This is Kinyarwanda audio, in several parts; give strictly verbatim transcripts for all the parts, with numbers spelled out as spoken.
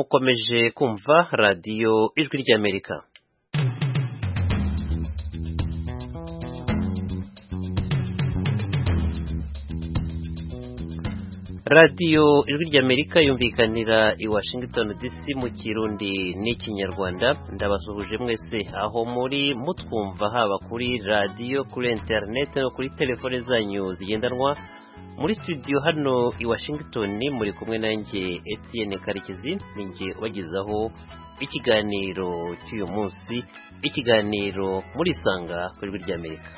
mukomeje kumva radiyo ijwi ry'Amerika. radiyo ijwi ry'Amerika yumvikanira i Washington D C mu Kirundi n'Ikinyarwanda. Ndabasuhuje mwese aho muri mutwumva, haba kuri radiyo, kuri internet no kuri telefone zanyu zigendanwa. Muri studio hano i Washington muri kumwe nanjye Etienne Karekezi, ninjye wagizaho ikiganiro cy'uyu munsi, ikiganiro muri Isanga kuri ijwi ry'Amerika.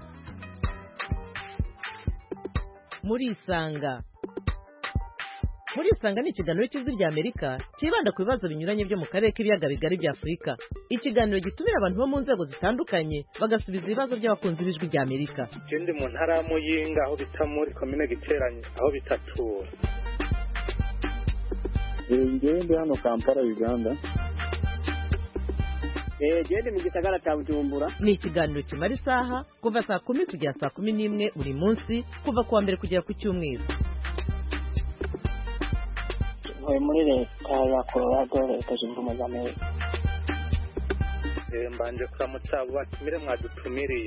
Muri Isanga Muri Isanga ni ikiganiro cy'ijwi ry'Amerika kibanda ku bibazo binyuranye byo mu karere k'ibiyaga bigari bya Afurika. Ikiganiro gitumira abantu bo mu nzego zitandukanye bagasubiza ibibazo by'abakunzi b'ijwi ry'Amerika. Ikindi mu ntara ya Muyinga aho bita muri komine Giteranye aho bitatura. Ngende hano Kampala Uganda. Eh gende mu gisagara cya Bujumbura. Ni ikiganiro kimara isaha kuva saa kumi kugera saa kumi n'imwe buri munsi, kuva kuwa mbere kugera ku cyumweru. Muri leta ya Colorado, leta zunze ubumwe za Amerika. Eh mbanje kuramutsa abo batumire mwadutumiriye.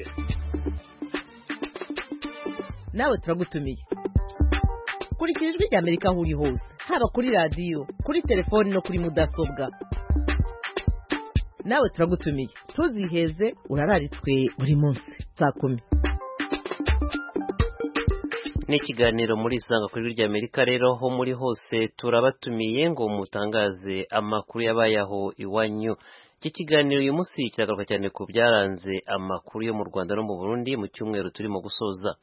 Nawe turagutumiye. Kurikira ijwi ry'Amerika aho uri hose, haba kuri radiyo, kuri telefoni no kuri mudasobwa. Nawe turagutumiye. Tuziheze urararitswe buri munsi saa kumi. Ni ikiganiro muri Isanga kuri ijwi ry'Amerika. Rero ho muri hose turabatumiye ngo mutangaze amakuru yabayaho iwanyu. Iki kiganiro uyu munsi kiragaruka cyane ku byaranze amakuru yo mu Rwanda no mu Burundi mu cyumweru turimo gusoza.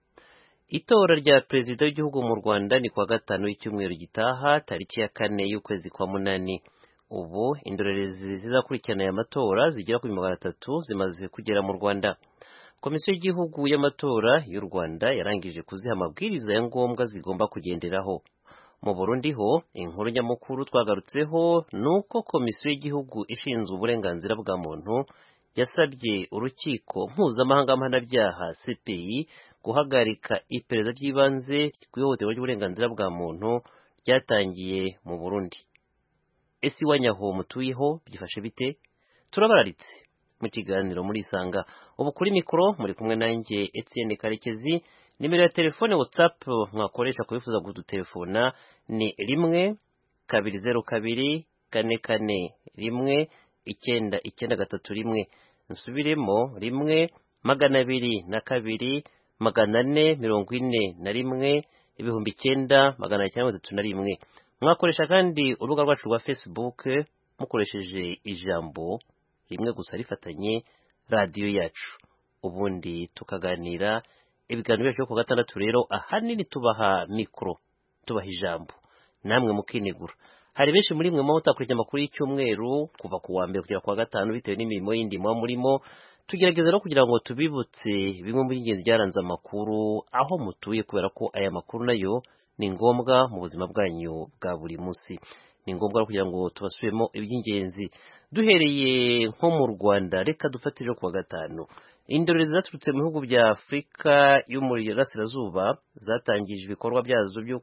Itora rya perezida w'igihugu mu Rwanda ni kuwa gatanu y'icyumweru gitaha, tariki ya kane y'ukwezi kwa munani. Ubu indorerezi zizakurikirana aya matora zigera kuri magana atatu zimaze kugera mu Rwanda. Komisiyo y'igihugu y'amatora y'u Rwanda yarangije kuziha amabwiriza ya ngombwa zigomba kugenderaho. Mu Burundi ho inkuru nyamukuru twagarutseho nuko komisiyo y'igihugu ishinzwe uburenganzira bwa muntu yasabye urukiko mpuzamahanga mpanabyaha C P I guhagarika iperereza ry'ibanze ku ihohoterwa ry'uburenganzira bwa muntu ryatangiye mu Burundi. Ese iwanyaho mutuyeho byifashe bite? Turabararitse mu kiganiro muri Isanga. Ubu kuri mikoro muri kumwe nanjye Etienne Karekezi. Nimero ya telefone WhatsApp mwakoresha kubifuza kudutelefona ni rimwe kabiri zeru kabiri kane kane rimwe icyenda icyenda gatatu rimwe. Nsubiremo rimwe magana abiri na kabiri magana ane mirongo ine na rimwe ibihumbi icyenda magana cyenda mirongo itatu na rimwe. Mwakoresha kandi urubuga rwacu rwa Facebook mukoresheje ijambo rimwe gusa rifatanye radiyo yacu, ubundi tukaganira. Ibiganiro byacu ku gatandatu rero ahanini tubaha mikoro, tubaha ijambo, namwe mukinigura. Hari benshi muri mwe mutakurikira amakuru y'icyumweru kuva ku wa mbere kugera ku wa gatanu bitewe n'imirimo y'indi muba murimo. Tugerageza no kugira ngo tubibutse bimwe mu by'ingenzi byaranze amakuru aho mutuye, kubera ko aya makuru nayo ni ngombwa mu buzima bwanyu bwa buri munsi. Ni ngombwa kugira ngo tubasubemo iby'ingenzi. Duhereye nko mu Rwanda, reka dufatire ku wa gatanu. Indorerezi zaturutse mu bihugu bya Afurika y'Uburasirazuba zatangije ibikorwa byazo byo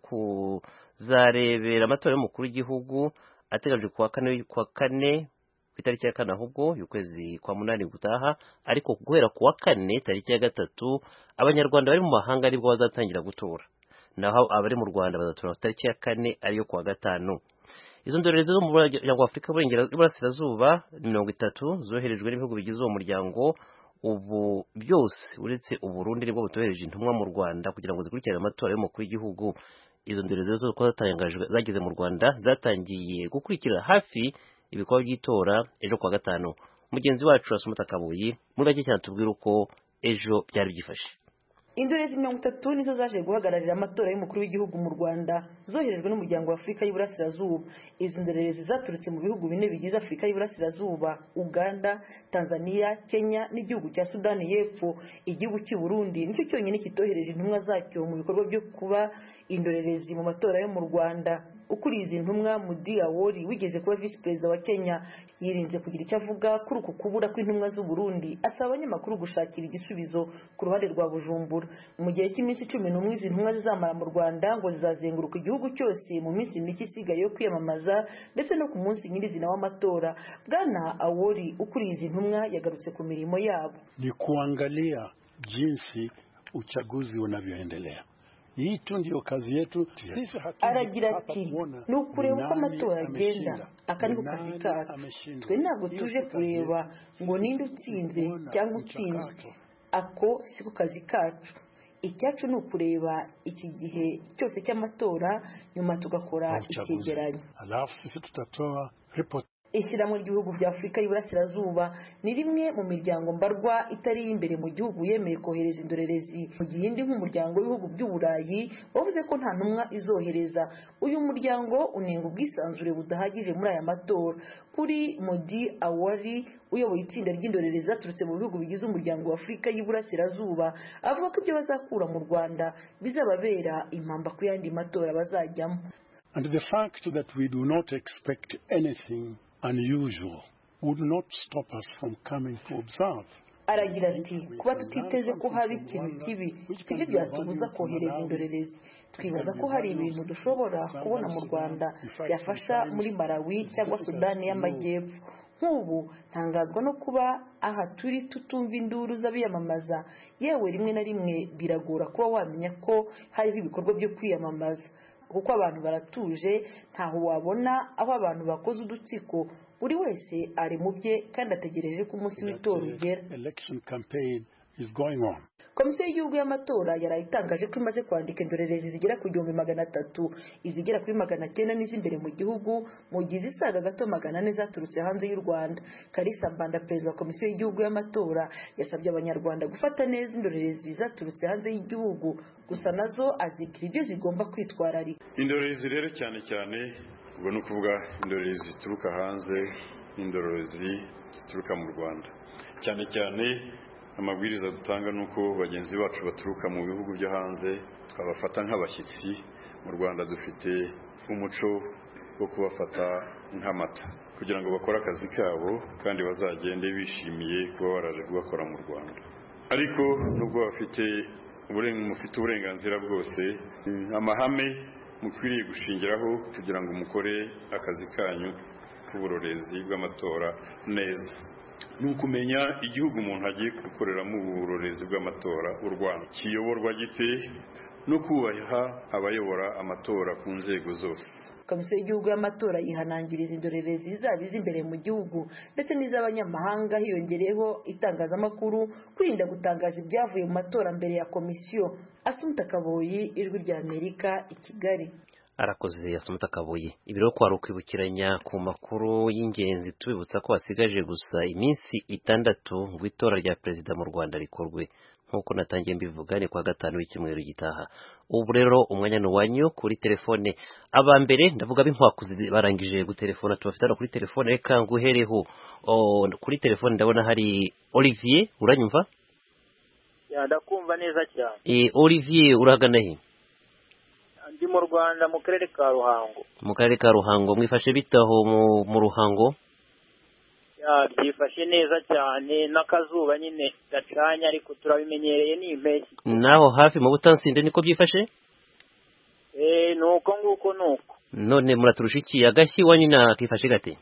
kuzarebera amatora y'umukuru w'igihugu ateganyijwe kuwa kane kwa kane ku itariki ya kane ahubwo y'ukwezi kwa munani gutaha. Ariko guhera kuwa kane tariki ya gatatu abanyarwanda bari mu mahanga aribwo bazatangira gutora, naho abari mu Rwanda bazatora tariki ya kane ariyo kuwa gatanu. Izo ndorerezi zo mu muryango wa Afurika y'Uburasirazuba mirongo itatu zoherejwe n'ibihugu bigize uwo muryango. Ubu byose uretse Uburundi nibwo butohereje intumwa mu Rwanda kugira ngo zikurikirane amatora y'umukuru w'igihugu. Izo ndorerezi zo ko zatangajwe zageze mu Rwanda zatangiye gukurikira hafi ibikorwa by'itora ejo kuwa gatanu. Mugenzi wacu Asumta Kabuyi muri bake cyane tubwira uko ejo byari byifashe. Indorerezi mirongo itatu nizo zaje guhagararira amatora y'umukuru w'igihugu mu Rwanda, zoherejwe n'umuryango wa Afurika y'Iburasirazuba. Izi ndorerezi zaturutse mu bihugu bine bigize Afurika y'Iburasirazuba: Uganda, Tanzania, Kenya n'igihugu cya Sudani y'Epfo. Igihugu cy'u Burundi nicyo cyonyine kitohereje intumwa zacyo mu bikorwa byo kuba indorerezi mu matora yo mu Rwanda. ukuriye izi ntumwa Mudi Awori wigeze kuba visi perezida wa Kenya yirinze kugira icyo avuga kuri uku kubura kw'intumwa z'u Burundi, asaba abanyamakuru gushakira igisubizo ku ruhande rwa Bujumbura. Mu gihe cy'iminsi cumi n'umwe izi ntumwa zizamara mu Rwanda ngo zizazenguruka igihugu cyose mu minsi mike isigaye yo kwiyamamaza ndetse no ku munsi nyirizina w'amatora. Bwana Awori ukuriye izi ntumwa yagarutse ku mirimo yabo. Ni kuangalia jinsi uchaguzi unavyoendelea. Hii tu ndio kazi yetu. Aragira ati ni ukureba uko amatora agenda, aka ni kazi kacu. Twe ntabwo tuje kureba ngo ninde utsinze cyangwa utsinzwe, ako siko kazi kacu. Icyacu ni ukureba iki gihe cyose cy'amatora nyuma tugakora icyegeranyo, alafu sisi tutatoa report. Ishyirahamwe ry'ibihugu bya Afurika y'Iburasirazuba ni rimwe mu miryango mbarwa itari imbere mu gihugu yemeye kohereza indorerezi, mu gihe indi nk'umuryango w'ibihugu by'Uburayi wavuze ko nta ntumwa izohereza. Uyu muryango unenga ubwisanzure budahagije muri aya matora. Kuri Modi Awori uyoboye itsinda ry'indorerezi zaturutse mu bihugu bigize umuryango wa Afurika y'Iburasirazuba, avuga ko ibyo bazakura mu Rwanda bizababera impamba ku yandi matora bazajyamo. And the fact that we do not expect anything unusual would not stop us from coming to observe. Aragira ati kuba tutiteze ko haba ikintu kibi sibyo byatubuza kohereza indorerezi. Twibaza ko hari ibintu dushobora kubona mu Rwanda byafasha muri Malawi cyangwa Sudani y'Amajyepfo. Nk'ubu ntangazwa no kuba aha turi tutumva induru z'abiyamamaza, yewe rimwe na rimwe biragora kuba wamenya ko hariho ibikorwa byo kwiyamamaza kuko abantu baratuje, ntaho wabona aho abantu bakoze udutsiko, buri wese ari mu bye kandi ategereje ko umunsi w'itora ugera. Komisiyo y'igihugu y'amatora yarayitangaje ko imaze kwandika indorerezi zigera ku gihumbi magana atatu, izigera kuri magana cyenda n'iz'imbere mu gihugu, mu gihe izisaga gato magana ane zaturutse hanze y'u Rwanda. Kalisa Mbanda, perezida wa komisiyo y'igihugu y'amatora, yasabye abanyarwanda gufata neza indorerezi zaturutse hanze y'igihugu, gusa nazo azibwira ibyo zigomba kwitwararika. Indorerezi rero cyane cyane ubwo ni ukuvuga indorerezi zituruka hanze n'indorerezi zituruka mu Rwanda. Cyane cyane amabwiriza dutanga nuko bagenzi bacu baturuka mu bihugu byo hanze twabafata nk'abashyitsi. Mu Rwanda dufite umuco wo kubafata nk'amata kugira ngo bakore akazi kabo kandi bazagende bishimiye kuba baraje kubakora mu Rwanda. Ariko nubwo bafite mufite uburenganzira bwose, amahame mukwiriye gushingiraho kugira ngo mukore akazi kanyu k'uburorezi bw'amatora neza ni ukumenya igihugu umuntu agiye gukoreramo uburorezi bw'amatora u Rwanda kiyoborwa gite no kubaha abayobora amatora ku nzego zose. Komisiyo y'igihugu y'amatora yihanangiriza indorerezi zaba iz'imbere mu gihugu ndetse n'iz'abanyamahanga, hiyongereyeho itangazamakuru kwirinda gutangaza ibyavuye mu matora mbere ya komisiyo. Asumta Kaboyi, Ijwi rya Amerika, i Kigali. Arakoze Asumta Kaboyi. Ibiro kwari ukwibukiranya ku makuru y'ingenzi, tubibutsa ko hasigaje gusa iminsi itandatu ngo itora rya perezida mu Rwanda rikorwe. Nkuko natangiye mbivuga ni kwa gatanu w'icyumweru gitaha. Ubu rero umwanya no wanyu kuri telefone. Aba mbere ndavuga b'inkwakuzi barangije gutelefona, tubafitana kuri telefone. Reka nguhereho o kuri telefone ndabona hari Olivier, uranyumva? Ya ndakumva neza cyane. Eh Olivier uragana he? Ndi mu Rwanda mu karere ka Ruhango. Mu karere ka Ruhango mwifashe bitaho mu, mu Ruhango? Ya byifashe neza cyane, n'akazuba nyine gacanya ariko turabimenyereye ni impeshyi. Naho hafi mu Butansinde niko byifashe? Eh nuko nguko nuko. None muraturusha iki? Agashyi wanyina kifashe gate?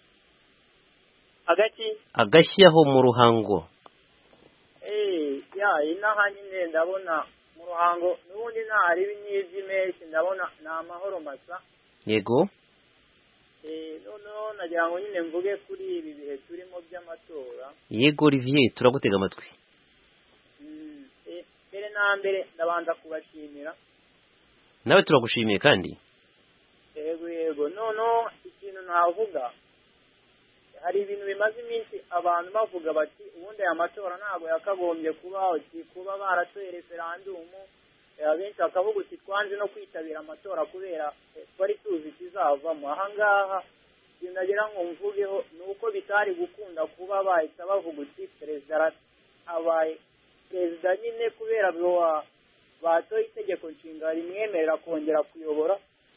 Agaki? Agashyi aho mu Ruhango. Eh ya inaha nyine ndabona mu Ruhango nubundi ntari binyiby'impeshyi, ndabona na amahoro masa. Yego. Eh no nagira ngo nyine mvuge kuri ibi bihe turimo by'amatora. Yego Olivier turagutega amatwi. Mm eh mbere na mbere ndabanza kubashimira. Nawe turagushimiye kandi. Yego yego no no ikintu navuga, hari ibintu bimaze iminsi abantu bavuga bati ubundi aya matora ntabwo yakagombye kubaho, kuba baratoye referandumu, abenshi bakavuga uti twanze no kwitabira amatora kubera twari tuzi kizavamo. Ahangaha sinagira ngo mvugeho nuko bitari gukunda kuba bahita bavuga uti perezida abaye perezida nyine kubera batoye itegeko nshinga rimwemerera kongera kuyobora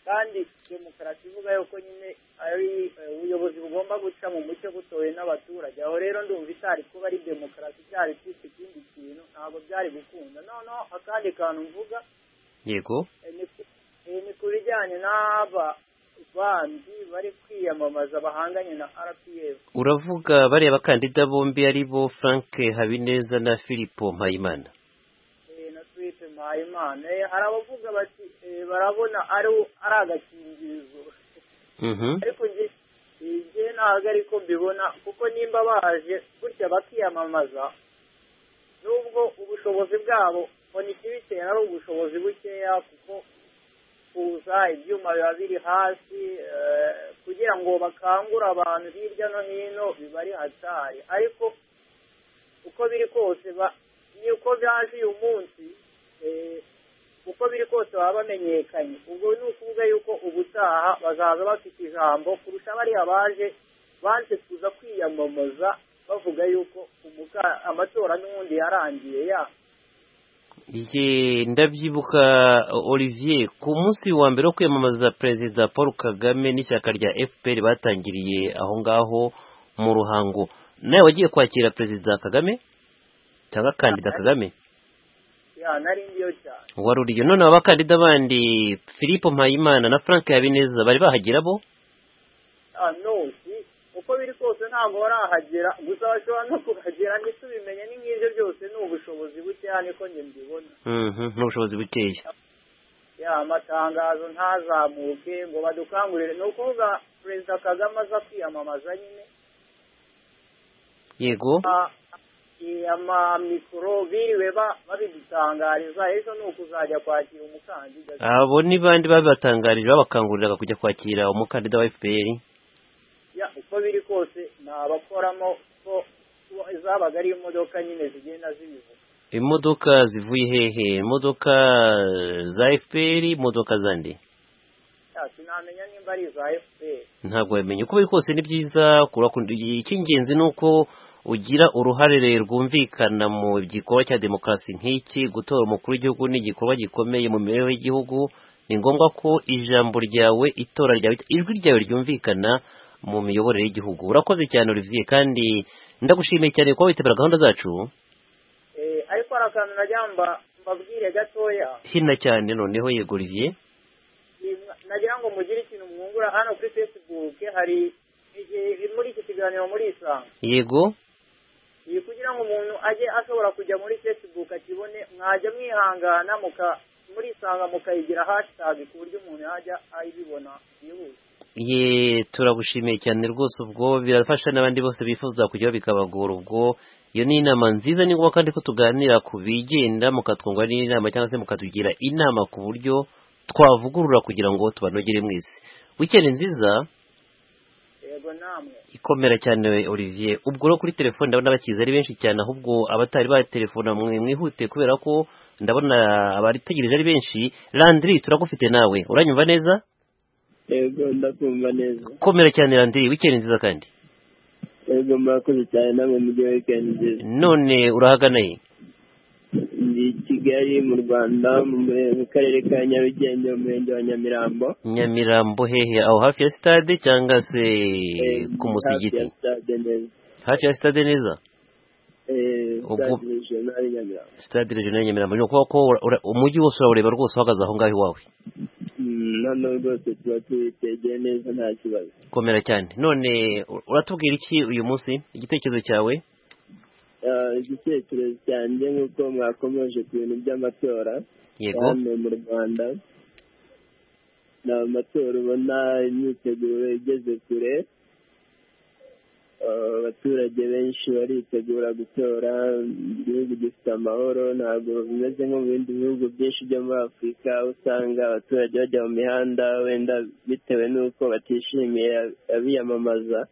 kandi demokarasi ivuga yuko nyine ari ubuyobozi bugomba guca mu mucyo butowe n'abaturage. Aho rero ndumva itari kuba ari demokarasi, cyari kwita ikindi kintu, ntabwo byari gukunda. noneho akandi kantu mvuga yego ni ku bijyanye n'aba bandi bari kwiyamamaza bahanganye na R P F. uravuga bariya bakandida bombi ari bo Frank Habineza na Philippe Mpayimana? na Philippe Mpayimana hari abavuga bati barabona ari ari agakingirizo, ariko njye ntabwo ariko mbibona, kuko nimba baje gutya bakiyamamaza nubwo ubushobozi bwabo mbona ikibitera ari ubushobozi bukeya, kuko kuza ibyuma biba biri hasi kugira ngo bakangure abantu hirya no hino biba ari hatari. ariko uko biri kose uko byaje uyu munsi uko biri kose baba bamenyekanye, ubwo ni ukuvuga yuko ubutaha bazaza bafite ijambo kurusha bariya baje banze kuza kwiyamamaza bavuga yuko amatora n'ubundi yarangiye. ya Ye ndabyibuka Olivier, ku munsi wa mbere wo kwiyamamaza Perezida Paul Kagame n'ishyaka rya F P R batangiriye aho ngaho mu Ruhango. Nawe wagiye kwakira Perezida Kagame cyangwa kandida Kagame? ya nari ndiyo cyane. Wari uriyo? None abakandida bandi Philippe Mpayimana na Frank Habineza bari bahagera bo? ah no si uko biri kose ntabwo barahagera, gusa bashobora no kuhagera ntitubimenye. ni nk'ibyo byose ni ubushobozi bukeya niko njye mbibona. mhm n'ubushobozi bukeya. ya amatangazo ntazamuke ngo badukangurire, ni ukuvuga Perezida Kagame aza kwiyamamaza nyine yego amamikoro biriwe babidutangariza, ejo ni ukuzajya kwakira umukandida. abo ni bandi babibatangarije babakanguriraga kujya kwakira umukandida wa F P R? ya uko biri kose ni abakoramo ko zabaga ari imodoka nyine zigenda zibivuga. Imodoka zivuye hehe? Imodoka za F P R? Imodoka zandi? ya sinamenya nimba ari za F P R. Ntabwo wamenye. Uko biri kose ni byiza, icy'ingenzi ni uko ugira uruhare rwumvikana mu gikorwa cya demokarasi nk'iki. Gutora umukuru w'igihugu ni igikorwa gikomeye mu mibereho y'igihugu. Ni ngombwa ko ijambo ryawe, itora ryawe, ijwi ryawe ryumvikana mu miyoborere y'igihugu. Urakoze cyane Olivier, kandi ndagushimiye cyane ko witabira gahunda zacu. eh ariko arakantu najyamba mbabwire gatoya. Hina cyane noneho. Yego Olivier. nagira ngo mugire ikintu mwungura hano kuri Facebook. hari muri iki kiganiro muri Isanga. Yego. iyi kugira ngo umuntu ajye ashobora kujya muri Facebook akibone, mwajya mwihangana muka muri Isanga mukayigira hashtag ku buryo umuntu yajya ayibona yihuse. Ye turagushimiye cyane rwose, ubwo birafasha n'abandi bose bifuza kujyaho bikabagora. Ubwo iyo ni inama nziza, ni ngombwa kandi ko tuganira ku bigenda, mukatwungura n'inama cyangwa se mukatugira inama ku buryo twavugurura kugira ngo tubanogere mwese. Weekend nziza. Yego namwe. Ikomera cyane Olivier. Ubwo ro kuri telefone ndabona bakiza ari benshi cyane, ahubwo abatari ba telefone mwe mwihute kubera ko ndabona abaritegereje ari benshi. Landry turagufite nawe, uranyumva neza? Yego ndakumva neza. Komera cyane Landry, weekend nziza kandi. Yego murakoze cyane namwe muri weekend nziza. None urahagana he? Ndi Kigali mu Rwanda mu karere ka Nyarugenge mu murenge wa Nyamirambo. Nyamirambo hehe? Aho hafi ya stade cyangwa se ku musigiti? Hafi ya stade neza. Eh, stade regional Nyamirambo. Stade regional Nyamirambo. Ni uko ko umujyi wose urareba rwose uhagaze aho ngaho iwawe. Nano rwose tuba tubitegeye neza nta kibazo. Komera cyane. None uratubwira iki uyu munsi? Igitekerezo cyawe? Igitekerezo cyanjye nk'uko mwakomeje ku bintu by'amatora hano mu Rwanda. Ni amatora ubona imyiteguro igeze kure, abaturage benshi baritegura gutora, igihugu gifite amahoro. Ntabwo bimeze nko mu bindi bihugu byinshi byo muri Afurika, aho usanga abaturage bajya mu mihanda wenda bitewe n'uko batishimiye abiyamamaza.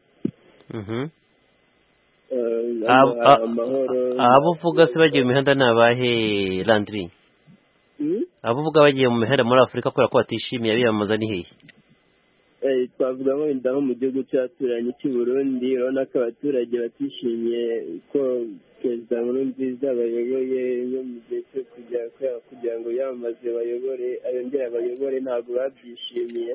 abo uvuga se bagiye mu mihanda ni abahe Landry? abo uvuga bagiye mu mihanda muri Afurika kubera ko batishimiye abiyamamaza ni hehe? twavuga ngo wenda nko mu gihugu cy'abaturanyi cy'u Burundi, urabona ko abaturage batishimiye ko Perezida Nkurunziza bayoboye iyo mu gihe cyo kugira ngo biyamamaze bayobore ayongere abayobore ntabwo babyishimiye.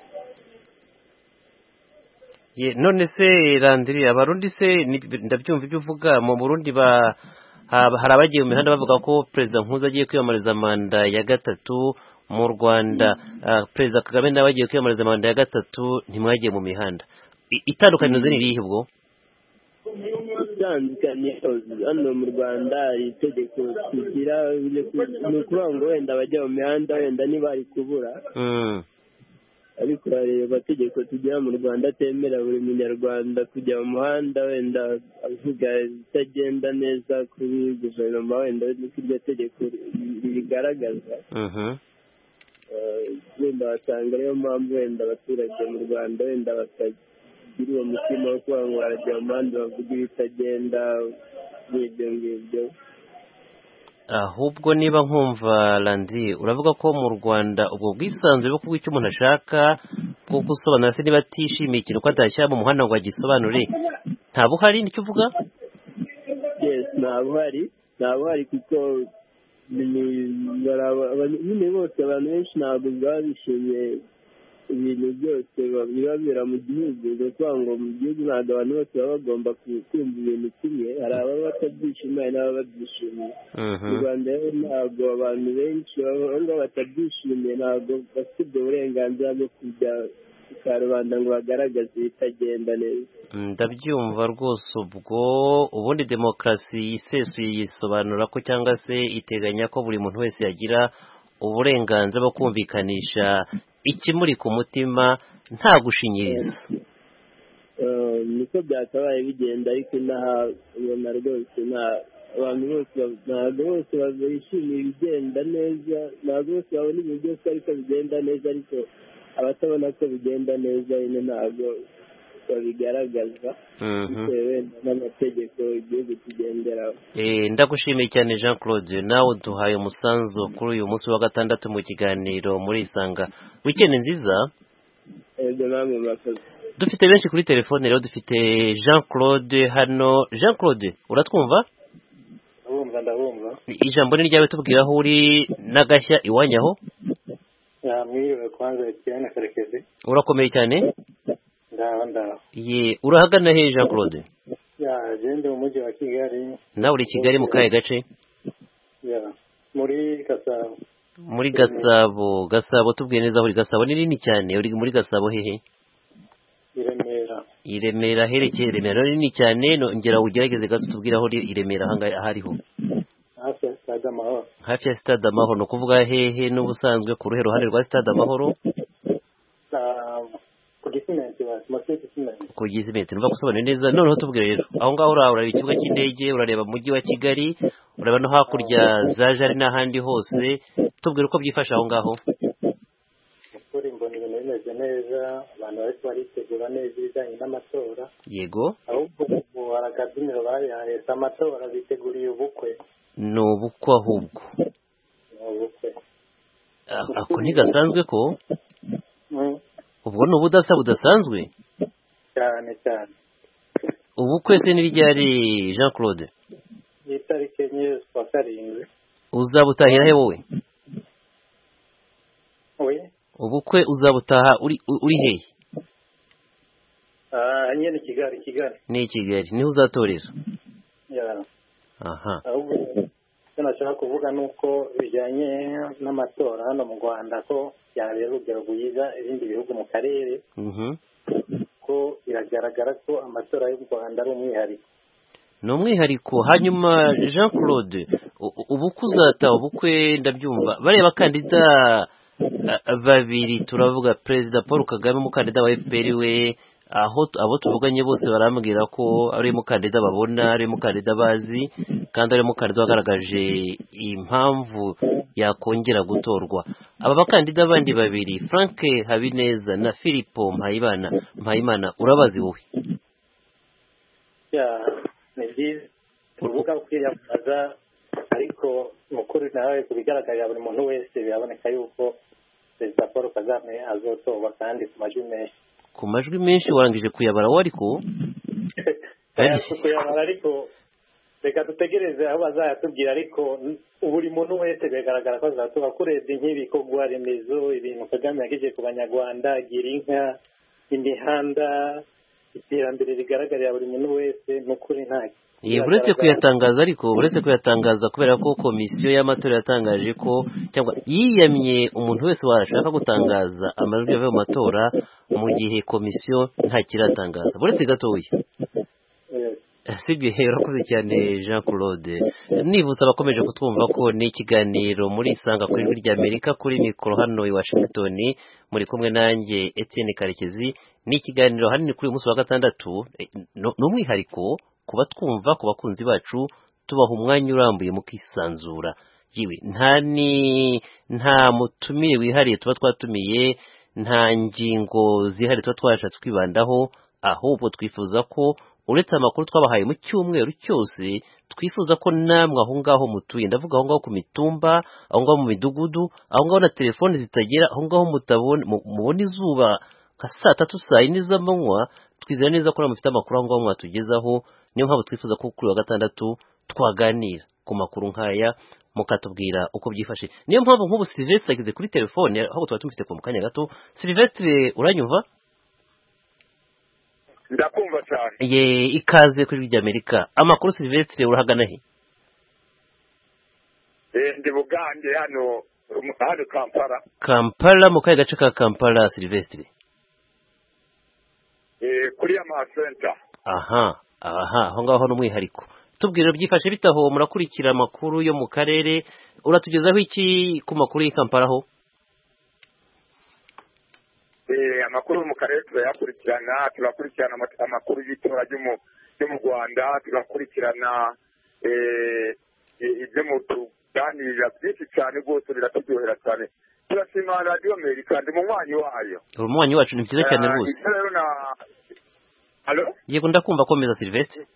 None se Landry abarundi se ndabyumva ibyo uvuga mu Burundi ba hari abagiye mu mihanda bavuga ko Perezida Nkuza agiye kwiyamamariza manda ya gatatu. Mu Rwanda Perezida Kagame nawe agiye kwiyamamariza manda ya gatatu, ntimwagiye mu mihanda. Itandukaniro ni irihe ubwo? Itandukanye hano mu Rwanda hari itegeko tugira ni ukuvuga ngo wenda bajya mu mihanda wenda ntibari kubura, ariko hari amategeko tugira mu Rwanda atemera buri munyarwanda kujya mu muhanda wenda avuga itagenda neza kuri guverinoma, wenda niko iryo tegeko ribigaragaza. Wenda basanga ariyo mpamvu wenda abaturage mu Rwanda wenda batagira uwo mutima wo kuba ngo barajya mu muhanda bavuga ibitagenda n'ibyo ngibyo. Ahubwo niba nkumva Landry uravuga ko mu Rwanda ubwo bwisanzure bwo kuvuga icyo umuntu ashaka bwo gusobanura se niba atishimiye ikintu ko atashyira mu muhanda ngo agisobanure nta buhari nicyo uvuga? Yes, nta buhari nta buhari kuko nyine bose abantu benshi ntabwo baba bishimiye ibintu byose biba bibera mu gihugu. ni ukuvuga ngo mu gihugu ntabwo abantu bose baba bagomba kumva ibintu kimwe, hari ababa batabyishimiye hari n'ababa babyishimiye. mu Rwanda rero ntabwo abantu benshi baba batabyishimiye, ntabwo bafite ubwo burenganzira bwo kujya ku karubanda ngo bagaragaze ibitagenda neza. Ndabyumva rwose. ubwo ubundi demokarasi isesuye yisobanura ko cyangwa se iteganya ko buri muntu wese yagira uburenganzira bwo kumvikanisha ikimuri ku mutima nta gushinyiriza. niko byakabaye bigenda, ariko inaha ubona rwose abantu bose ntabwo bose bishimiye ibigenda neza, ntabwo bose babona ibintu byose ariko bigenda neza, ariko abatabona ko bigenda neza nyine ntabwo babigaragaza bitewe n'amategeko igihugu kigenderaho. Ndagushimiye cyane Jean Claude, nawe duhaye umusanzu kuri uyu munsi wa gatandatu mu kiganiro muri Isanga. Weekend nziza. Ego namwe murakoze. Dufite benshi kuri telefone rero, dufite Jean Claude hano. Jean Claude uratwumva? Ndabumva ndabumva. Ijambo ni ryawe, tubwira aho uri n'agashya iwanyaho. Ya mwiriwe kwanza Etienne Karekezi. Urakomeye cyane? Ndaho ndaho. Ye urahagana he Jean Claude? Ya gende mu mujyi wa Kigali. Nawe uri Kigali mu kahe gace? Ya muri Gasabo. Muri Gasabo. Gasabo tubwiye neza aho uri. Gasabo ni nini cyane, uri muri Gasabo hehe? Iremera. Iremera herekeye Iremera ni nini cyane, ngera ugerageze gato tubwira aho uri Iremera hanga ahariho. Hafi ya Stade Amahoro. Hafi ya Stade Amahoro no kuvuga hehe n'ubusanzwe ku ruhe ruhande rwa Stade Amahoro? Ku Gisimenti. Numva gusobanura neza. Noneho tubwire rero aho ngaho urareba ikibuga cy'indege, urareba umujyi wa Kigali, urareba no hakurya za Jari n'ahandi hose. Tubwire uko byifasha aho ngaho. Kuri mbona ibintu bimeze neza, abantu bari baritegura neza ibijyanye n'amatora. Yego. Ahubwo ubu harakabyiniro bayahaye amatora, biteguriye ubukwe. Ni ubukwe ahubwo. Ni ubukwe. Ako ntigasanzwe ko? Ubwo ni ubudasa budasanzwe? Cyane cyane. Ubukwe se ni ryari Jean Claude? Ni tariki enye z'ukwa karindwi. Uzabutahira he wowe? Oui. Ubukwe uzabutaha uri uri he? Ah, nyine Kigali, Kigali. Ni Kigali niho uzatorera? Ya. Aha. Ahubwo nashaka kuvuga nuko bijyanye n'amatora hano mu Rwanda ko yabera urugero rwiza ibindi bihugu mu karere. Mhm. Ko biragaragara ko amatora y'u Rwanda ari umwihariko. Ni umwihariko. Hanyuma Jean Claude, ubukwe uzataha ubukwe ndabyumva bareba kandida babiri, turavuga Perezida Paul Kagame umukandida wa F P R we, aho abo tuvuganye bose barambwira ko ari umukandida babona, ari umukandida bazi, kandi ari umukandida wagaragaje impamvu yakongera gutorwa. Aba bakandida bandi babiri Frank Habineza na Philipo Mpayimana Mpayimana urabazi wowe? Ya ni byiza uvuga kwiyamamaza, ariko mukuru nawe kubigaragara buri muntu wese biraboneka yuko Perezida Paul Kagame azotorwa kandi ku majwi menshi. Ku majwi menshi warangije kuyabara wo ariko? Aya kuyabara ariko reka dutegereze aho bazayatubwira ariko buri muntu wese bigaragara ko azatuba kurebye nk'ibikorwa remezo ibintu Kagame yagejeje ku banyarwanda gira inka imihanda iterambere rigaragarira buri muntu wese n'ukuri ntacyo uretse kuyatangaza ariko uretse kuyatangaza kubera ko komisiyo y'amatora yatangaje ko cyangwa yiyamye umuntu wese washaka gutangaza amajwi yavuye mu matora mu gihe komisiyo nta kiratangaza uretse gatoya sibyo urakoze cyane Jean Claude nibutsa abakomeje kutwumva ko ni ikiganiro muri isanga kuri ijwi ry'Amerika kuri mikoro hano i Washington muri kumwe nanjye Etienne Karekezi ni ikiganiro hanini kuri uyu munsi wa gatandatu n'umwihariko kuba twumva ku bakunzi bacu tubaha umwanya urambuye mu kwisanzura yiwe nta ni nta mutumire wihariye tuba twatumiye nta ngingo zihariye tuba twashatse kwibandaho ahubwo twifuza ko uretse amakuru twabahaye mu cyumweru cyose twifuza ko namwe aho ngaho mutuye ndavuga aho ngaho ku mitumba aho ngaho mu midugudu aho ngaho na telefoni zitagera aho ngaho mutabona mubona izuba nka saa tatu saa yine z'amanywa twizera neza ko mufite amakuru aho ngaho mwatugezaho niyo mpamvu twifuza ko kuri wa gatandatu twaganira ku makuru nk'aya mukatubwira uko byifashe niyo mpamvu nk'ubu Sylvestre ageze kuri telefone aho tuba tumufite ku mukanya gato Sylvestre uranyumva ndakumva cyane ye ikaze kuri ry'Amerika amakuru Sylvestre urahagana he eh ndi Bugande hano hano Kampala Kampala mu kaye gace ka Kampala Sylvestre eh kuri ama center aha aha aho ngaho n'umwihariko tubwira byifashe bitaho murakurikira amakuru yo mu karere uratugezaho iki ku makuru y'Kampala ho eh amakuru mu karere turayakurikirana turakurikirana amakuru y'itora ryo mu ryo mu Rwanda turakurikirana eh ibyo mu tuganira byinshi cyane rwose biraturyohera cyane turashima Radio America ndi mu mwanyi wayo umwanyi wacu ni byiza cyane rwose rero na Allo yego ndakumva komeza Sylvestre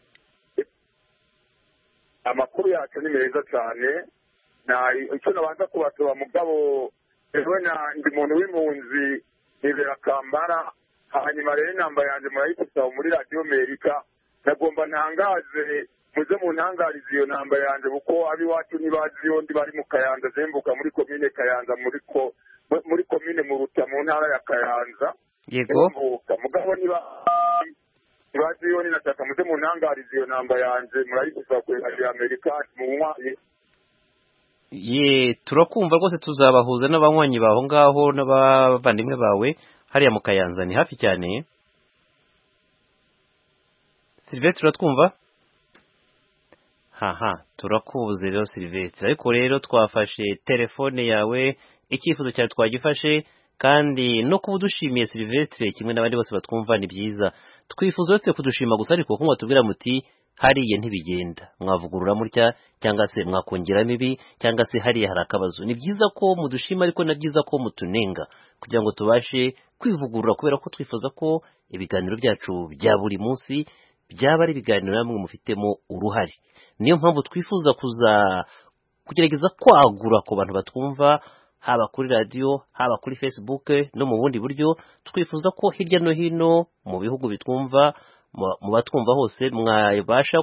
amakuru yacu ni meza cyane na icyo nabanza kubatoba mugabo ewe na ndi muntu w'impunzi nibera Kampala hanyuma rero namba yanjye murayikusaho muri Radio America nagomba ntangaze muze mu ntangarizo iyo namba yanjye kuko abi wacu ntibazi yo ndi bari mu Kayanza zembuka muri commune Kayanza muri ko muri commune mu Ruta mu ntara ya Kayanza yego mugabo niba bazi yo ni nataka muze mu ntangarizo iyo namba yanjye murayikusaho kuri Radio America mu mwanyi ye turakumva rwose tuzabahuza n'abanywanyi baho ngaho n'abavandimwe bawe hariya mu Kayanza ni hafi cyane Sylvestre turatwumva haha turakubuze rero Sylvestre ariko rero twafashe telefone yawe icyifuzo cyawe twagifashe kandi no kuba udushimiye Sylvestre kimwe n'abandi bose batwumva ni byiza twifuza wese kudushima gusa ariko ko mwatubwira muti hariye ntibigenda mwavugurura mutya cyangwa se mwakongeramo ibi cyangwa se hariya hari akabazo ni byiza ko mudushima ariko na byiza ko mutunenga kugira ngo tubashe kwivugurura kubera ko twifuza ko ibiganiro byacu bya buri munsi byaba ari ibiganiro namwe mufitemo uruhare niyo mpamvu twifuza kuza kugerageza kwagura ku bantu batwumva haba kuri radio haba kuri Facebook no mu bundi buryo twifuza ko hirya no hino mu bihugu bitwumva mu batwumva hose mwabasha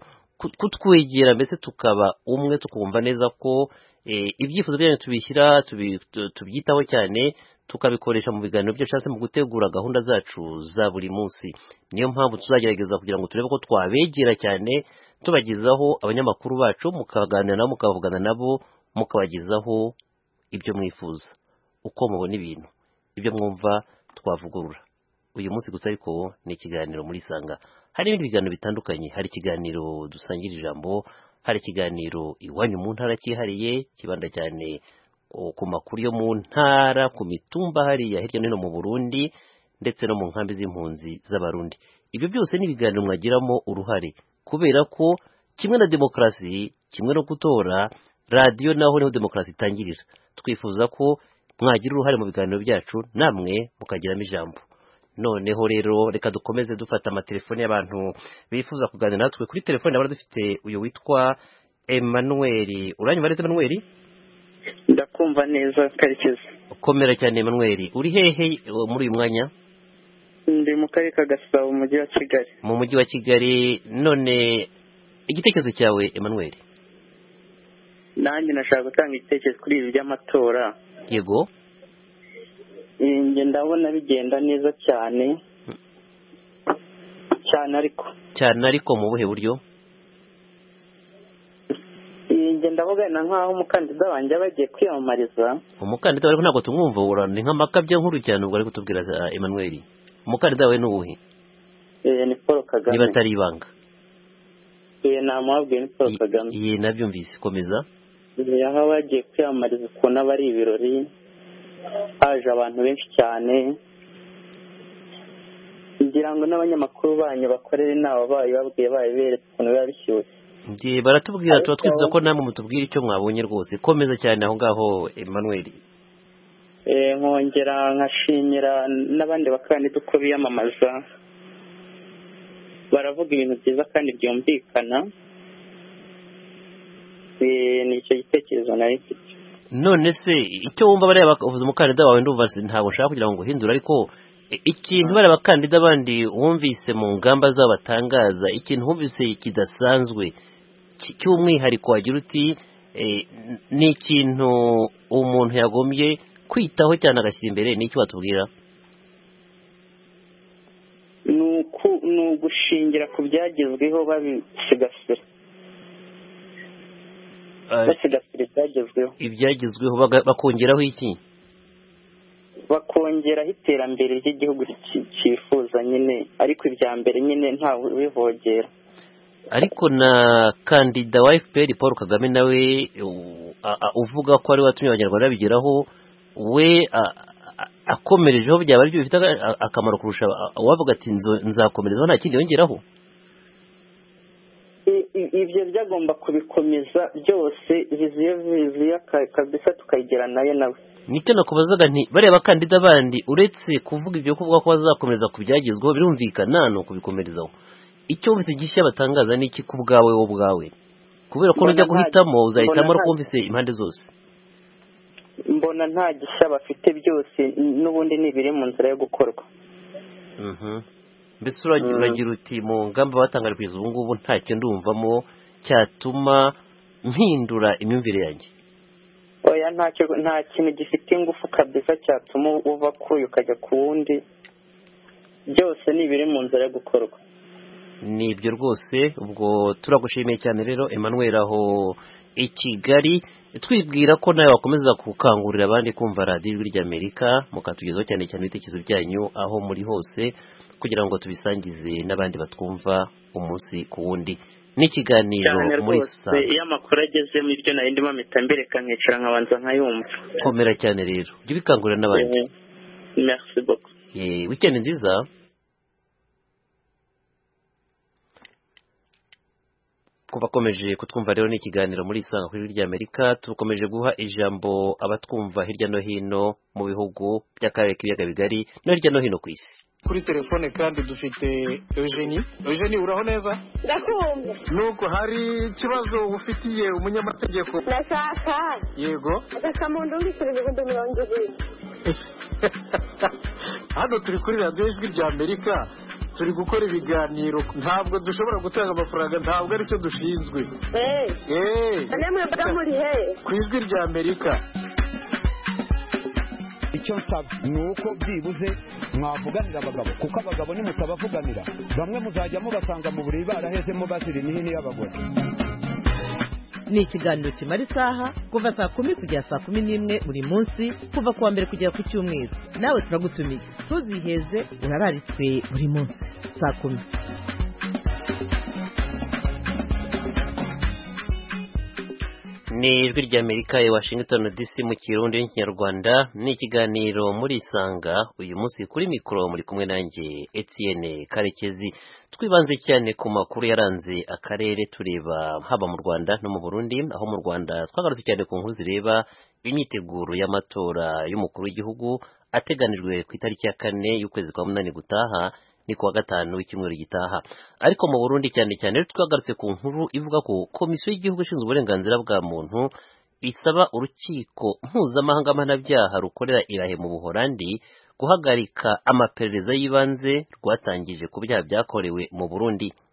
kutwegera mbese tukaba umwe tukumva neza ko ibyifuzo byanyu tubishyira tubyitaho cyane tukabikoresha mu biganiro byacu cyangwa se mu gutegura gahunda zacu za buri munsi niyo mpamvu tuzagerageza kugira ngo turebe ko twabegera cyane tubagezaho abanyamakuru bacu mukaganira nabo mukavugana nabo mukabagezaho ibyo mwifuza uko mubona ibintu ibyo mwumva twavugurura uyu munsi gusa ariko ni ikiganiro muri Sanga hari ibindi biganiro bitandukanye hari ikiganiro dusangira ijambo hari ikiganiro iwanyu mu ntara cyihariye kibanda cyane ku makuru yo mu ntara ku mitumba hariya hirya no hino mu Burundi ndetse no mu nkambi z'impunzi z'abarundi ibyo byose ni ibiganiro mwagiramo uruhare kubera ko kimwe na demokarasi kimwe no gutora radio naho niho demokarasi itangirira twifuza ko mwagira uruhare mu biganiro byacu namwe mukagiramo ijambo noneho rero reka dukomeze dufata amatelefone y'abantu bifuza kuganira natwe kuri telefone nabara dufite uyu witwa Emmanuel uranyuma neza Emmanuel ndakumva neza Karekezi ukomera cyane Emmanuel uri hehe muri uyu mwanya ndi mu karere ka Gasabo mu mujyi wa Kigali mu mujyi wa Kigali none igitekerezo cyawe Emmanuel? nanjye nashaka gutanga igitekerezo kuri ibi by'amatora. Yego. njye ndabona bigenda neza cyane cyane ariko cyane ariko mu buhe buryo? njye ndavugana nk'aho umukandida wanjye aba agiye kwiyamamariza. Umukandida ariko ntabwo tumwumva, urane nk'amakabya nkuru cyane ubwo ari kutubwira Emmanuel. Umukandida we ni uwuhe? eh ni Paul Kagame. Niba atari ibanga. eh namwabwiye ni Paul Kagame. Ye nabyumvise, komeza. aho bagiye kwiyamamariza ukuntu aba ari ibirori, haje abantu benshi cyane, ngira ngo n'abanyamakuru banyu bakorera inama bayo babwiye bayo beretse ukuntu biba bishyushye. Ngiye baratubwira tuba twifuza ko namwe mutubwira icyo mwabonye rwose. Komeza cyane aho ngaho Emmanuel. eh nkongera nkashimira n'abandi bakandida uko biyamamaza, baravuga ibintu byiza kandi byumvikana. eh ni icyo gitekerezo nari mfite. None se icyo wumva bariya bavuze umukandida wawe ndumva ntabwo ushaka kugira ngo uhindure, ariko ikintu bariya bakandida bandi wumvise mu ngamba zabo batangaza, ikintu wumvise kidasanzwe cy'umwihariko wagira uti ni ikintu umuntu yagombye kwitaho cyane agashyira imbere, n'icyo watubwira? ni ugushingira ku byagezweho babisigasira. basigasira ibyagezweho. Ibyagezweho bakongeraho iki? bakongeraho iterambere ry'igihugu cyifuza nyine, ariko ibya mbere nyine ntawe ubivogera. Ariko na kandida wa F P R Paul Kagame nawe uvuga ko ari watumye abanyarwanda bigeraho, we akomerejeho byaba ari byo bifite akamaro kurusha uwavuga ati nzakomerezaho nta kindi yongeraho. ibyo byagomba kubikomeza byose, viziyo viziyo kabisa tukayigera nayo nawe. Nicyo nakubazaga nti bariya bakandida bandi uretse kuvuga ibyo kuvuga ko bazakomeza kubyagezweho birumvikana no kubikomerezaho, icyo wumvise gishya batangaza ni iki ku bwawe wo bwawe? Kubera ko nujya guhitamo uzahitamo ariko wumvise impande zose. Mbona nta gishya bafite, byose n'ubundi nibiri mu nzira yo gukorwa. Mhm. Mbese uragira uti mu ngamba batangara kugeza ubu ngubu ntacyo ndumvamo cyatuma mpindura imyumvire yanjye? Oya, ntacyo, nta kintu gifite ingufu kabisa cyatuma uva kuyo ukajya ku wundi, byose nibiri mu nzira yo gukorwa. Nibyo rwose. Ubwo turagushimiye cyane rero Emmanuel aho i Kigali, twibwira ko nawe wakomeza gukangurira abandi kumva radiyo Ijwi ry'Amerika, mukatugezaho cyane cyane ibitekerezo byanyu aho muri hose kugira ngo tubisangize n'abandi batwumva umunsi ku wundi. N'ikiganiro muri Sanga. Iyo amakuru ageze mu byo nari ndimo mpita mbereka nkicara nkabanza nkayumva. Komera cyane rero, jya ubikangurira n'abandi. Merci beaucoup. Eh, weekend nziza. Kuba komeje kutwumva rero n'ikiganiro muri Sanga kuri Ijwi ry'Amerika, tukomeje guha ijambo abatwumva hirya no hino mu bihugu by'akarere k'ibiyaga bigari no hirya no hino ku isi. Kuri telefone kandi dufite Eugenie. Eugenie, uraho neza? Ndakumva. Nuko hari ikibazo ufitiye umunyamategeko? Ndashaka. Yego. Akamuntu ungikira ibihumbi mirongo ibiri. Hano turi kuri radiyo Ijwi ry'Amerika, turi gukora ibiganiro, ntabwo dushobora gutanga amafaranga, ntabwo aricyo dushinzwe. Eh. Eh. Namwe mbaga muri he? Ku Ijwi ry'Amerika. Icyo nsaba ni uko byibuze mwavuganira abagabo, kuko abagabo nimutabavuganira bamwe muzajya mubasanga mu buriri barahezemo bazira imihini y'abagore. Ni ikiganiro kimara isaha kuva saa kumi kugera saa kumi n'imwe buri munsi, kuva kuwa mbere kugera ku cyumweru. Nawe turagutumiye, ntuziheze, urararitswe buri munsi saa kumi. Ni Ijwi ry'Amerika i Washington D C mu Kirundi n'Ikinyarwanda. Ni ikiganiro muri Isanga, uyu munsi kuri mikoro muri kumwe nanjye Etienne Karekezi. Twibanze cyane ku makuru yaranze akarere, tureba haba mu Rwanda no mu Burundi. Aho mu Rwanda twagarutse cyane ku nkuru zireba imyiteguro y'amatora y'umukuru w'igihugu ateganijwe ku itariki ya kane y'ukwezi kwa munani gutaha, ni kuwa gatanu w'icyumweru gitaha. Ariko mu Burundi cyane cyane twagarutse ku nkuru ivuga ko komisiyo y'igihugu ishinzwe uburenganzira bwa muntu isaba urukiko mpuzamahanga mpanabyaha rukorera Irahe mu Buholandi guhagarika amaperereza y'ibanze rwatangije ku byaha byakorewe mu Burundi.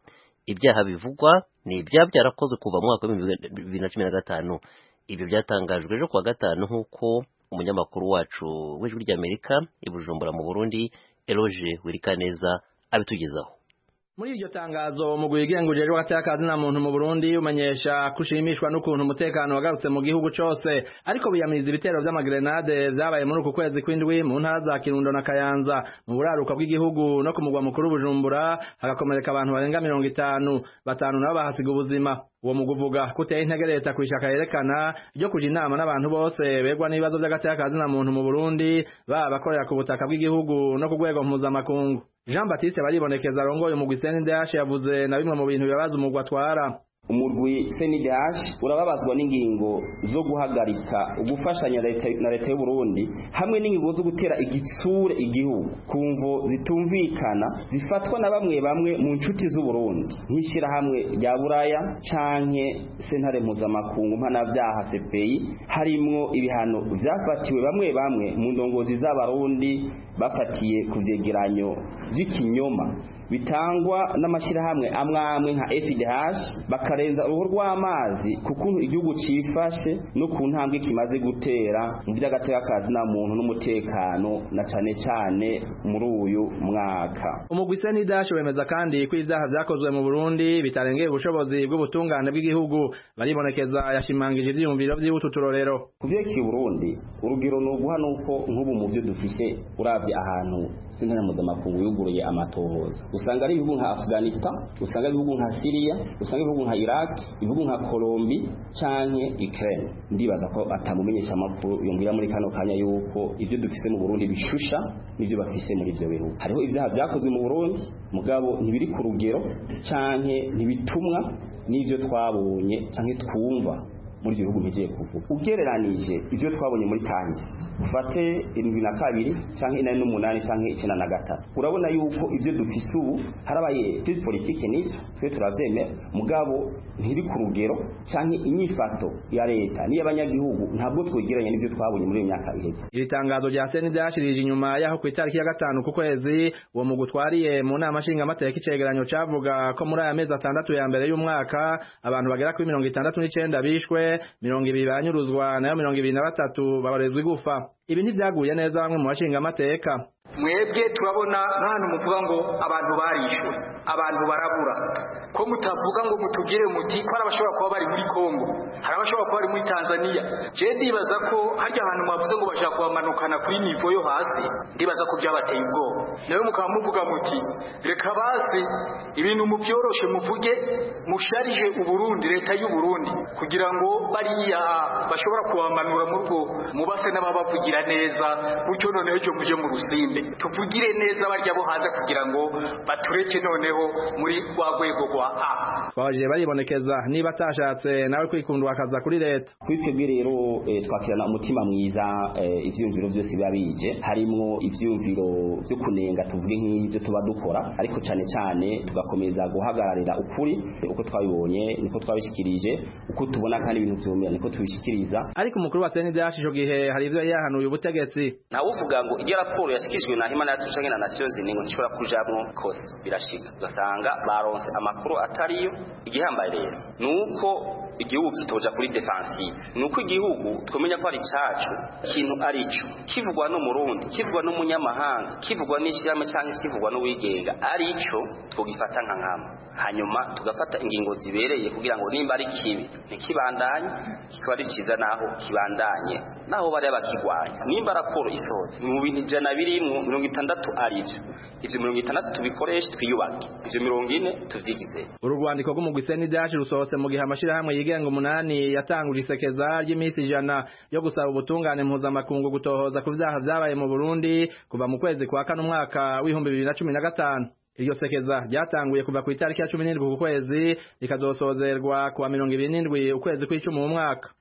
ibyaha bivugwa ni ibyaha byarakozwe kuva mu mwaka wa bibiri na cumi na gatanu. Ibyo byatangajwe ejo kuwa gatanu nk'uko umunyamakuru wacu w'ijwi ry'Amerika i Bujumbura mu Burundi Eloge Wirikaneza abitugezaho. Muri iryo tangazo umugwi wigenguje w'agatakazi na muntu mu Burundi umenyesha kushimishwa n'ukuntu umutekano wagarutse mu gihugu cose, ariko biyamiriza ibitero vy'amagrenade vyabaye muri uku kwezi kw'indwi mu ntara za Kirundo na Kayanza mu buraruka bw'igihugu no ku mugwa mukuru Bujumbura hagakomereka abantu barenga mirongo itanu, batanu nabo bahasiga ubuzima. Uwo muguvuga kuteye intege leta kwishaka yerekana ryo kuja inama n'abantu bose begwa n'ibibazo vy'agatakazi na muntu mu Burundi baba bakorera ku butaka bw'igihugu no ku rwego mpuzamakungu. Jean Baptiste baribonekeza arongoye umugwi C N D H yavuze na bimwe mu bintu bibabaza umugwi atwara. Umurwi C N D H urababazwa n'ingingo zo guhagarika ugufashanya na leta y'u Burundi hamwe n'ingingo zo gutera igitsure igihugu kumvo zitumvikana zifatwa na bamwe bamwe mu nshuti z'u Burundi nk'ishira hamwe rya Buraya canke sentare mpuzamakungu mpanavyaha C P I harimwo ibihano vyafatiwe bamwe bamwe mu ndongozi z'abarundi bafatiye ku vyegeranyo vy'ikinyoma bitangwa n'amashirahamwe amwamwe nka F D H bakarenza uruhu rw'amazi kukuntu igihugu cifashe no ku ntambwe kimaze gutera mu by'agatakazi na muntu n'umutekano na cane cane muri uyu mwaka. Umugwi C N D H wemeza kandi ko ivyaha vyakozwe mu Burundi bitarengeye ubushobozi bw'ubutungane bw'igihugu, baribonekeza yashimangije ivyiyumviro vy'utu turorero. Kuvyeki Burundi urugero no guha nuko nk'ubu mu byo dufise uravye ahantu sentare mpuzamakungu yuguruye amatohoza usanga ari ibihugu nka Afghanistan, usanga ibihugu nka Syria, usanga ibihugu nka Iraq, ibihugu nka Colombia canke Ukraine. Ndibaza ko atamumenyesha amakuru yongera muri kano kanya yuko ivyo dufise mu Burundi bishusha n'ivyo bafise muri ivyo bihugu. Hariho ivyaha vyakozwe mu Burundi mugabo ntibiri ku rugero canke ntibitumwa n'ivyo twabonye canke twumva muri bihugu bigiye kuvuga. Ugereranije ivyo twabonye muri kahise ufate indwi na kabiri canke inani n'umunani canke icenda na gatatu urabona yuko ivyo dufise ubu harabaye crise politique n'ivyo twe turavyemera mugabo ntiri ku rugero canke inyifato ya leta n'iy'abanyagihugu ntabwo twegeranye n'ivyo twabonye muri imyaka iheze. Iri tangazo rya C N D H rije inyuma yaho ku itariki ya gatanu ku kwezi uwo mugutwariye mu nama nshinga amateka icegeranyo cavuga ko muri aya mezi atandatu ya mbere y'umwaka abantu bagera kuri mirongo itandatu n'icenda bishwe, mirongo ibiri banyuruzwa nayo mirongo ibiri na batatu babarezwa igufa. Ibi ntivyaguye neza bamwe mu bashinga amateka. Mwebwe turabona nk'ahantu muvuga ngo abantu barishwe, abantu barabura, ko mutavuga ngo mutugire muti ko arabashobora kuba bari muri Kongo, hari abashobora kuba bari muri Tanzania. Je ndibaza ko harya abantu mwavuze ngo bashaka kubamanukana kuri nivo yo hasi, ndibaza ko byabateye ubwoba. Nawe mukaba muvuga muti reka basi ibintu muvyoroshe muvuge musharije uburundi leta y'u Burundi kugira ngo bariya bashobora kubamanura mu rugo mubase n'ababavugira neza gutyo noneho cyo muje mu rusimbe tuvugire neza barya bo hanze kugira ngo batureke noneho muri rwa rwego rwa A. Baje baribonekeza niba atashatse nawe kwikundwa akaza kuri leta. Kwitebwe rero eh, twakirana umutima mwiza eh, ivyumviro byose babije harimwo ivyumviro byo kunenga tuvuge nk'ivyo tuba dukora ariko cane cane tugakomeza guhagararira ukuri uko twabibonye niko twabishikirije uko tubona kandi ibintu vyomera niko tubishikiriza. Ariko umukuru wa C N D H ico gihe hari ivyo yahanuye ubutegetsi. Nawe uvuga ngo iyo raporo yashikijwe na Human Rights Watch na Nations Union nshobora kujamwo kose birashika ugasanga baronse amakuru atariyo. Igihambaye rero nuko igihugu kitoja kuri defensive nuko igihugu twemenya ko ari cacu kintu arico kivugwa no Murundi kivugwa no munyamahanga kivugwa n'ishirame canke kivugwa no wigenga arico twogifata nka nkama hanyuma tugafata ingingo zibereye kugira ngo nimba ari kibi ntikibandanye kikaba ari ciza naho kibandanye naho bari abakigwanya nimba raporo isohotse mu bintu ijana birimwo mirongo itandatu arivyo ivyo mirongo itandatu tubikoreshe twiyubake ivyo mirongo ine tuvyigize. Urugwandiko rw'umugwi C N D H rusohotse mu gihe amashirahamwe yigenga umunani yatanguje isekeza ry'imisi ijana yo gusaba ubutungane mpuzamakungu gutohoza ku vyaha vyabaye mu Burundi kuva mu kwezi kwa kane umwaka w'ibihumbi bibiri na cumi na gatanu. Iryo sekeza ryatanguye kuva ku itariki ya cumi n'indwi ku kwezi rikazosozerwa kuwa mirongo ibiri n'indwi ukwezi kw'icumi mu mwaka.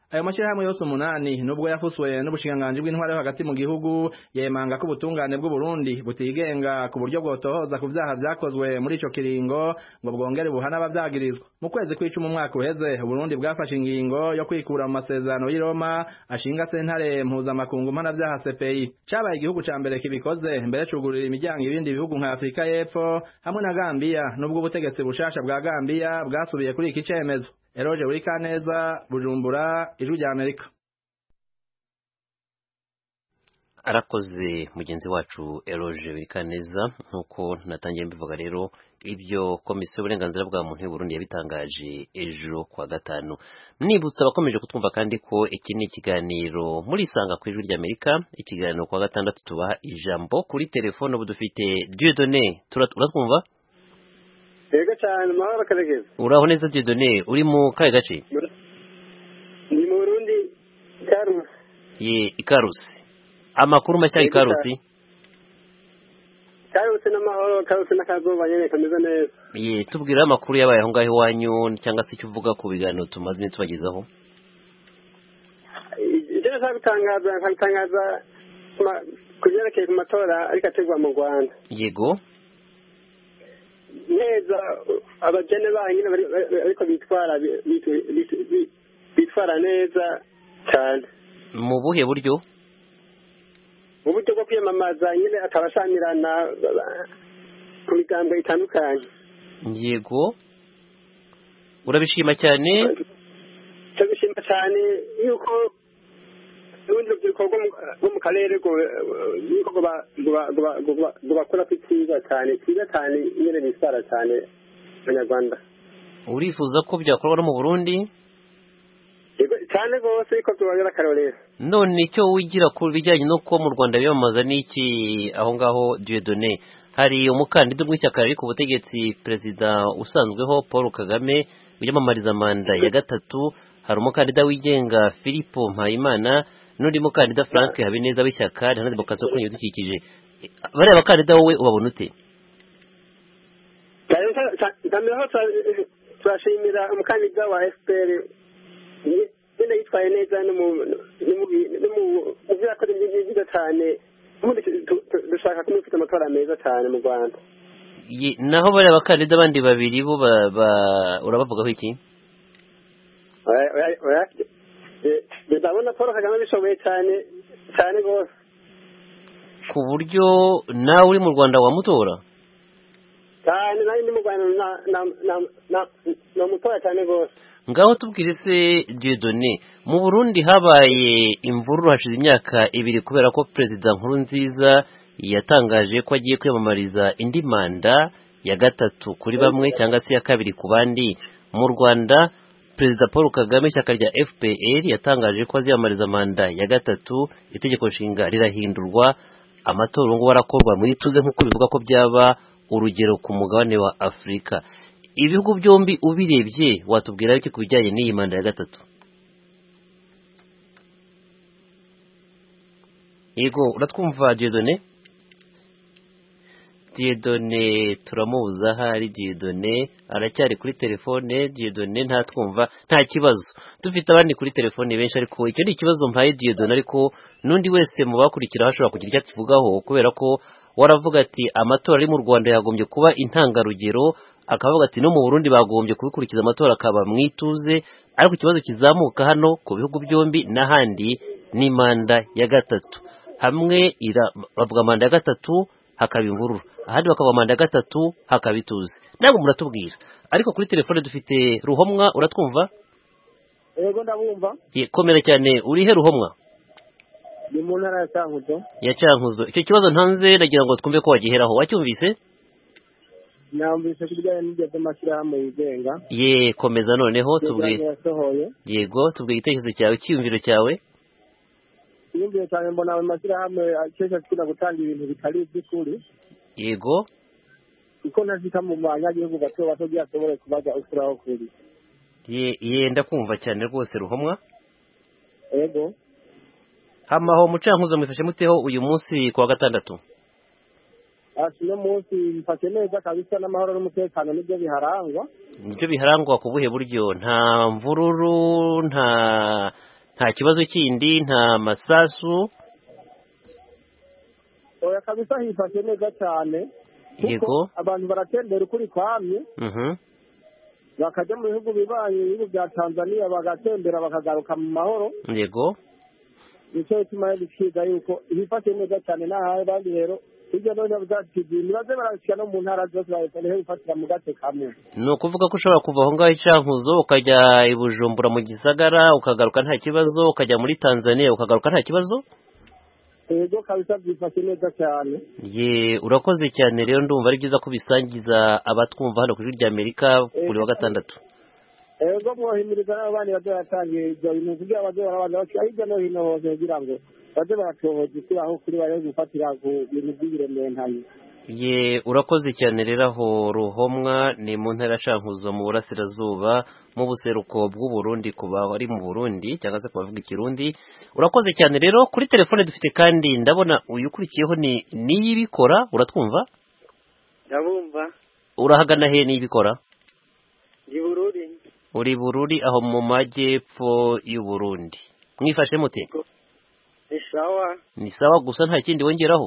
ayo mashirahamwe yose umunani nubwo yafuswe n'ubushikiranganji bw'intwaro yo hagati mu gihugu yemanga ko ubutungane bw'u Burundi butigenga ku buryo bwotohoza ku vyaha vyakozwe muri ico kiringo ngo bwongere buhana abavyagirizwa. Mu kwezi kw'icumi umwaka uheze Burundi bwafashe ingingo yo kwikura mu masezerano y'i Roma ashinga sentare mpuzamakungu mpanavyaha C P I. Cabaye igihugu ca mbere kibikoze mbere cugurira imiryango ibindi bihugu nka Afrika y'Epfo hamwe na Gambia nubwo ubutegetsi bushasha bwa Gambia bwasubiye kuri iki cemezo. Eroje Urikaneza, Bujumbura, Ijwi rya Amerika. Arakoze mugenzi wacu Eroje Urikaneza. Nkuko natangiye mbivuga rero ibyo komisiyo y'uburenganzira bwa muntu y'u Burundi yabitangaje ejo kwa gatanu. Nibutsa abakomeje kutwumva kandi ko iki ni ikiganiro muri Isanga ku Ijwi rya Amerika. Ikiganiro kwa gatandatu tubaha ijambo kuri telefone. Ubu dufite Dieudonné, turatwumva? Ega cyane mahoro karegeza. Uraho neza Dieudonné, uri mu kahe gace? Ni mu Burundi, Ikarusi. Ye, Ikarusi. Amakuru macya Ikarusi? Ikarusi n'amahoro, Ikarusi n'akazuba nyene kameze neza. Ye, tubwira amakuru yabaye aho ngaho iwanyu cyangwa se icyo uvuga ku biganiro tumaze tubagezaho. Ije nashaka gutangaza, nkabitangaza kugerekeye ku matora ariko ategwa mu Rwanda. Yego. Neza abajene banyine ariko bitwara bitwara neza cyane. Mu buhe buryo? Mu buryo bwo kwiyamamaza nyine akabashamirana ku migambo itandukanye. Yego. Urabishima cyane? Urabishima cyane yuko ubundi rubyiruko rwo mu karere yuko bakora kwiza cyane kwiza cyane nyine bisara cyane abanyarwanda. Urifuza ko byakorwa no mu Burundi? Cyane rwose ko tubagera akarorero. None icyo wigira ku bijyanye no ko mu Rwanda biyamamaza n'iki aho ngaho Dieudonné? Hari umukandida w'ishyaka riri ku butegetsi perezida usanzweho Paul Kagame wiyamamariza manda ya gatatu, hari umukandida wigenga Philippe Mpayimana n'undi mukandida Frank Habineza w'ishyaka Iharanira Demokarasi yo Ibidukikije. Bariya bakandida wowe ubabona ute? Ndameho turashimira umukandida wa F P R nyine yitwaye neza no mu byakora ibyiza cyane. Dushaka kumufite amatora meza cyane mu Rwanda. Naho bariya bakandida abandi babiri bo urabavugaho iki? Ndabona Paul Kagame bishoboye cyane cyane rwose ku buryo nawe uri mu Rwanda wamutora cyane. Nari ndi mu Rwanda namutora cyane rwose. Ngaho tubwire se Dieudonné, mu Burundi habaye imvururu hashize imyaka ibiri kubera ko Perezida Nkurunziza yatangaje ko agiye kwiyamamariza indi manda ya gatatu kuri bamwe cyangwa se ya kabiri ku bandi. Mu Rwanda Perezida Paul Kagame ishyaka rya F P R yatangaje ko aziyamamariza manda ya gatatu, itegeko nshinga rirahindurwa, amatora ngo barakorwa muri tuze nk'uko bivuga ko byaba urugero ku mugabane wa Afrika. Ibihugu byombi ubirebye watubwira iki ku bijyanye n'iyi manda ya gatatu? Yego, uratwumva Dieudonné? Dieudonné turamubuza hari Dieudonné aracyari kuri telefone. Dieudonné ntatwumva, nta kibazo, dufite abandi kuri telefone benshi ariko icyo ni ikibazo mpaye Dieudonné, ariko nundi wese mu bakurikira hashobora kugira icyo akivugaho kubera ko waravuga ati amatora ari mu Rwanda yagombye kuba intangarugero, akavuga ati no mu Burundi bagombye kubikurikiza amatora akaba mwituze, ariko ikibazo kizamuka hano ku bihugu byombi n'ahandi ni manda ya gatatu. Hamwe bavuga manda ya gatatu hakaba imvururu, ahandi bakavuga manda ya gatatu hakaba ituze. Ntabwo muratubwira, ariko kuri telefone dufite Ruhomwa, uratwumva? Yego ndabumva. Ye, komera cyane. Uri he Ruhomwa? Ni mu ntara ya Cyankuzo. Ya Cyankuzo. Icyo kibazo ntanze nagira ngo twumve ko wagiheraho. Wacyumvise? Namvise kijyanye n'ibyo by'amashyirahamwe yigenga. Ye, komeza noneho tubwire. Yego, tubwire igitekerezo cyawe, cyiyumviro cyawe. Yumviye cyane mbona ayo mashyirahamwe akesha kina gutanga ibintu bitari iby'ukuri. Yego. Iko nazika mu banyagihugu bato bato byashobore kubaza usuraho kuri. Ye, ye ndakumva cyane rwose Ruhomwa. Yego. Hamaho mu Cyankuzo mwifashe muteho uyu munsi kwa gatandatu? Ashino munsi mfashe neza kabisa n'amahoro n'umutekano nibyo biharangwa. Nibyo biharangwa ku buhe buryo? Nta mvururu, nta nta kibazo kindi, nta masasu. oya kabisa hifashe neza cyane. Yego. Abantu baratembera ukuri kwamye. Mhm. Bakajya mu bihugu bibaye ibihugu bya Tanzania bagatembera bakagaruka mu mahoro. Yego. Nicyo kimwe giciga yuko hifashe neza cyane nahaye bandi rero hirya no hino bizatigiye nibaze barashika no mu ntara zose bayeho bifatira mu gace kamwe. Ni ukuvuga ko ushobora kuva aho ngaho Icankuzo ukajya i Bujumbura mu Gisagara ukagaruka nta kibazo, ukajya muri Tanzania ukagaruka nta kibazo? Yego kabisa byifashe neza cyane. Ye, urakoze cyane rero, ndumva ari byiza ko bisangiza abatwumva hano kuri rya Amerika buri wa gatandatu. Ego mwohimiriza n'abandi bazatangiye ibyo bintu kugira abazora abantu bashaka hirya no hino hose kugira ngo baze baratohoza isi aho kuri bari gufatira ku bintu by'ibiremeye ntayo. Ye, urakoze cyane rero aho Ruhomwa ni mu ntara Cankuzo mu burasirazuba mu buseruko bw'u Burundi kuba ari mu Burundi cyangwa se kubavuga ikirundi. Urakoze cyane rero, kuri telefone dufite kandi ndabona uyu ukurikiyeho ni Niyibikora, uratwumva? Ndabumva. Urahagana he Niyibikora? Ndi Bururi. Uri Bururi aho mu majyepfo y'u Burundi. Mwifashe mute? Ni sawa. Ni sawa gusa nta kindi wongeraho?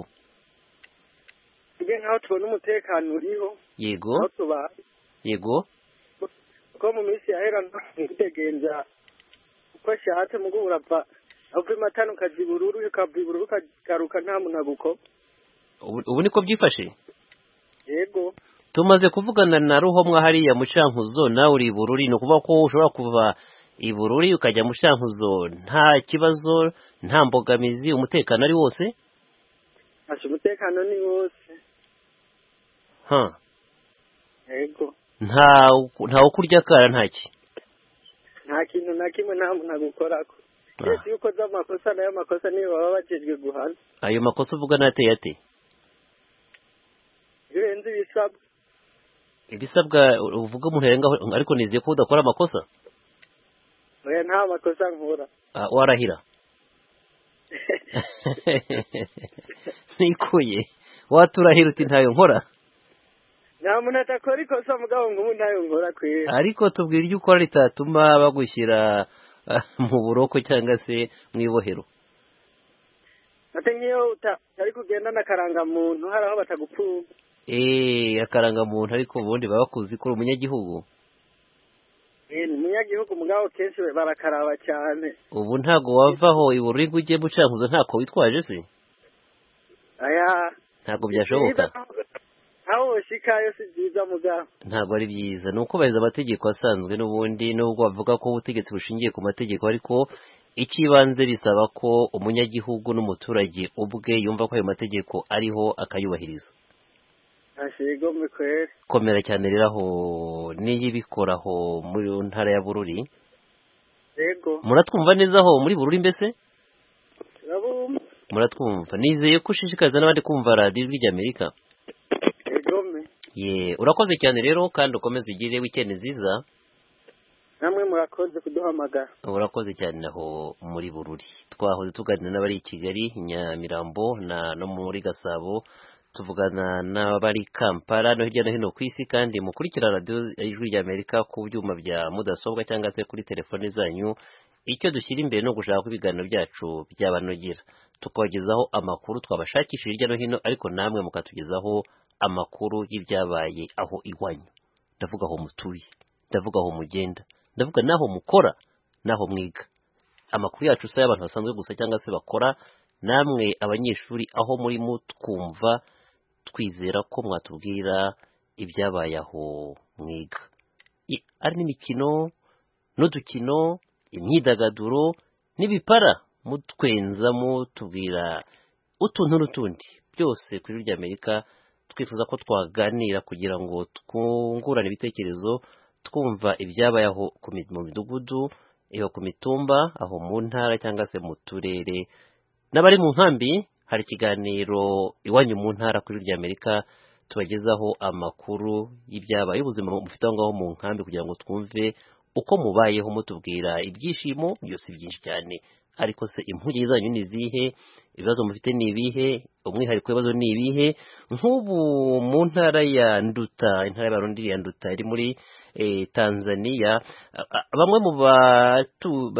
Tugenge aho tubona umutekano uriho. Yego. Aho tuba. Yego. Ko mu minsi yahera ntegenza uko ashatse mu gurapfa avuye matano kazi Bururi ukava Bururi ukagaruka nta muntu aguko. Ubu niko byifashe? Yego. Tumaze kuvugana na Ruhomwa hariya mu Cankuzo, nawe uri Bururi, no kuvuga ko ushobora kuva i Bururi ukajya mu Cankuzo nta kibazo, nta mbogamizi, umutekano ari wose? Asha umutekano ni wose. Ha. Yego. Nta nta ukurya kara ntaki. Nta kintu na kimwe nta muntu agukorako. Ese yuko za makosa nayo makosa niyo baba bajejwe guhana. Ayo makosa uvuga nateye ate? Birenze ibisabwa. Ibisabwa uvuga umuntu yarenga, ariko nizeye ko udakora amakosa? Oya nta makosa nkora. Ah, warahira. Nikuye. Waturahira uti ntayo nkora? Nta muntu atakora ikosa mugabo ngo umuntu ntayo nkora kwera. Ariko tubwira ibyo ukora ritatuma bagushyira mu buroko cyangwa se mu ibohero. Ate nkiyo utari kugenda nakaranga muntu hari aho batagupfuba. Eh, akaranga muntu ariko ubundi baba bakuzi ko umunyagihugu. Eh, umunyagihugu mugabo kenshi barakaraba cyane. Ubu ntago wavaho i Bururi uje mu Cankuzo ntako witwaje se? Aya. Ntago byashoboka. Aho shikayo si byiza mugabo. Ntago ari byiza, nuko bahiza amategeko asanzwe n'ubundi nubwo bavuga ko ubutegetsi bushingiye ku mategeko, ariko ikibanze bisaba ko umunyagihugu n'umuturage ubwe yumva ko ayo mategeko ariho akayubahiriza. Ashego mikwere. Komera cyane rero aho Niyibikoraho muri ntara ya Bururi. Yego. Muratwumva neza aho muri Bururi mbese? Urabumva. Muratwumva. Nizeye ko ushishikariza n'abandi kumva radio y'Ijwi Amerika. Egome. Ye, urakoze cyane rero kandi ukomeze ugire weekend nziza. Namwe murakoze kuduhamagara. Urakoze cyane aho muri Bururi. Twahoze tuganira n'abari i Kigali, Nyamirambo na no muri Gasabo, tuvugana n'abari Kampala no hirya no hino ku isi, kandi mukurikira radio y'Ijwi Amerika ku byuma bya mudasobwa cyangwa se kuri telefone zanyu. Icyo dushyira imbere no gushaka ko ibiganiro byacu byabanogera, tukabagezaho amakuru twabashakishije hirya no hino, ariko namwe mukatugezaho amakuru y'ibyabaye aho iwanyu. Ndavuga aho mutuye, ndavuga aho mugenda, ndavuga naho mukora, naho mwiga. Amakuru yacu se y'abantu basanzwe gusa cyangwa se bakora, namwe abanyeshuri aho muri mutwumva, twizera ko mwatubwira ibyabaye aho mwiga. Ari n'imikino n'udukino, imyidagaduro n'ibipara, mutwenza mutubwira utuntu n'utundi byose kuri rya Amerika. Twifuza ko twaganira kugira ngo twungurane ibitekerezo, twumva ibyabaye aho ku midugudu, iyo ku mitumba, aho mu ntara cyangwa se mu turere, n'abari mu nkambi. Hari ikiganiro iwanyu mu ntara kuri rya Amerika, tubagezaho amakuru y'ibyabaye, ubuzima mufite aho ngaho mu nkambi, kugira ngo twumve uko mubayeho, mutubwira ibyishimo byose byinshi cyane. Ariko se impungenge zanyu ni zihe? Ibibazo mufite ni ibihe? Umwihariko w'ibibazo ni ibihe? Nk'ubu mu ntara ya Nduta, intara y'Abarundi ya Nduta iri muri eh, Tanzania, bamwe mu batu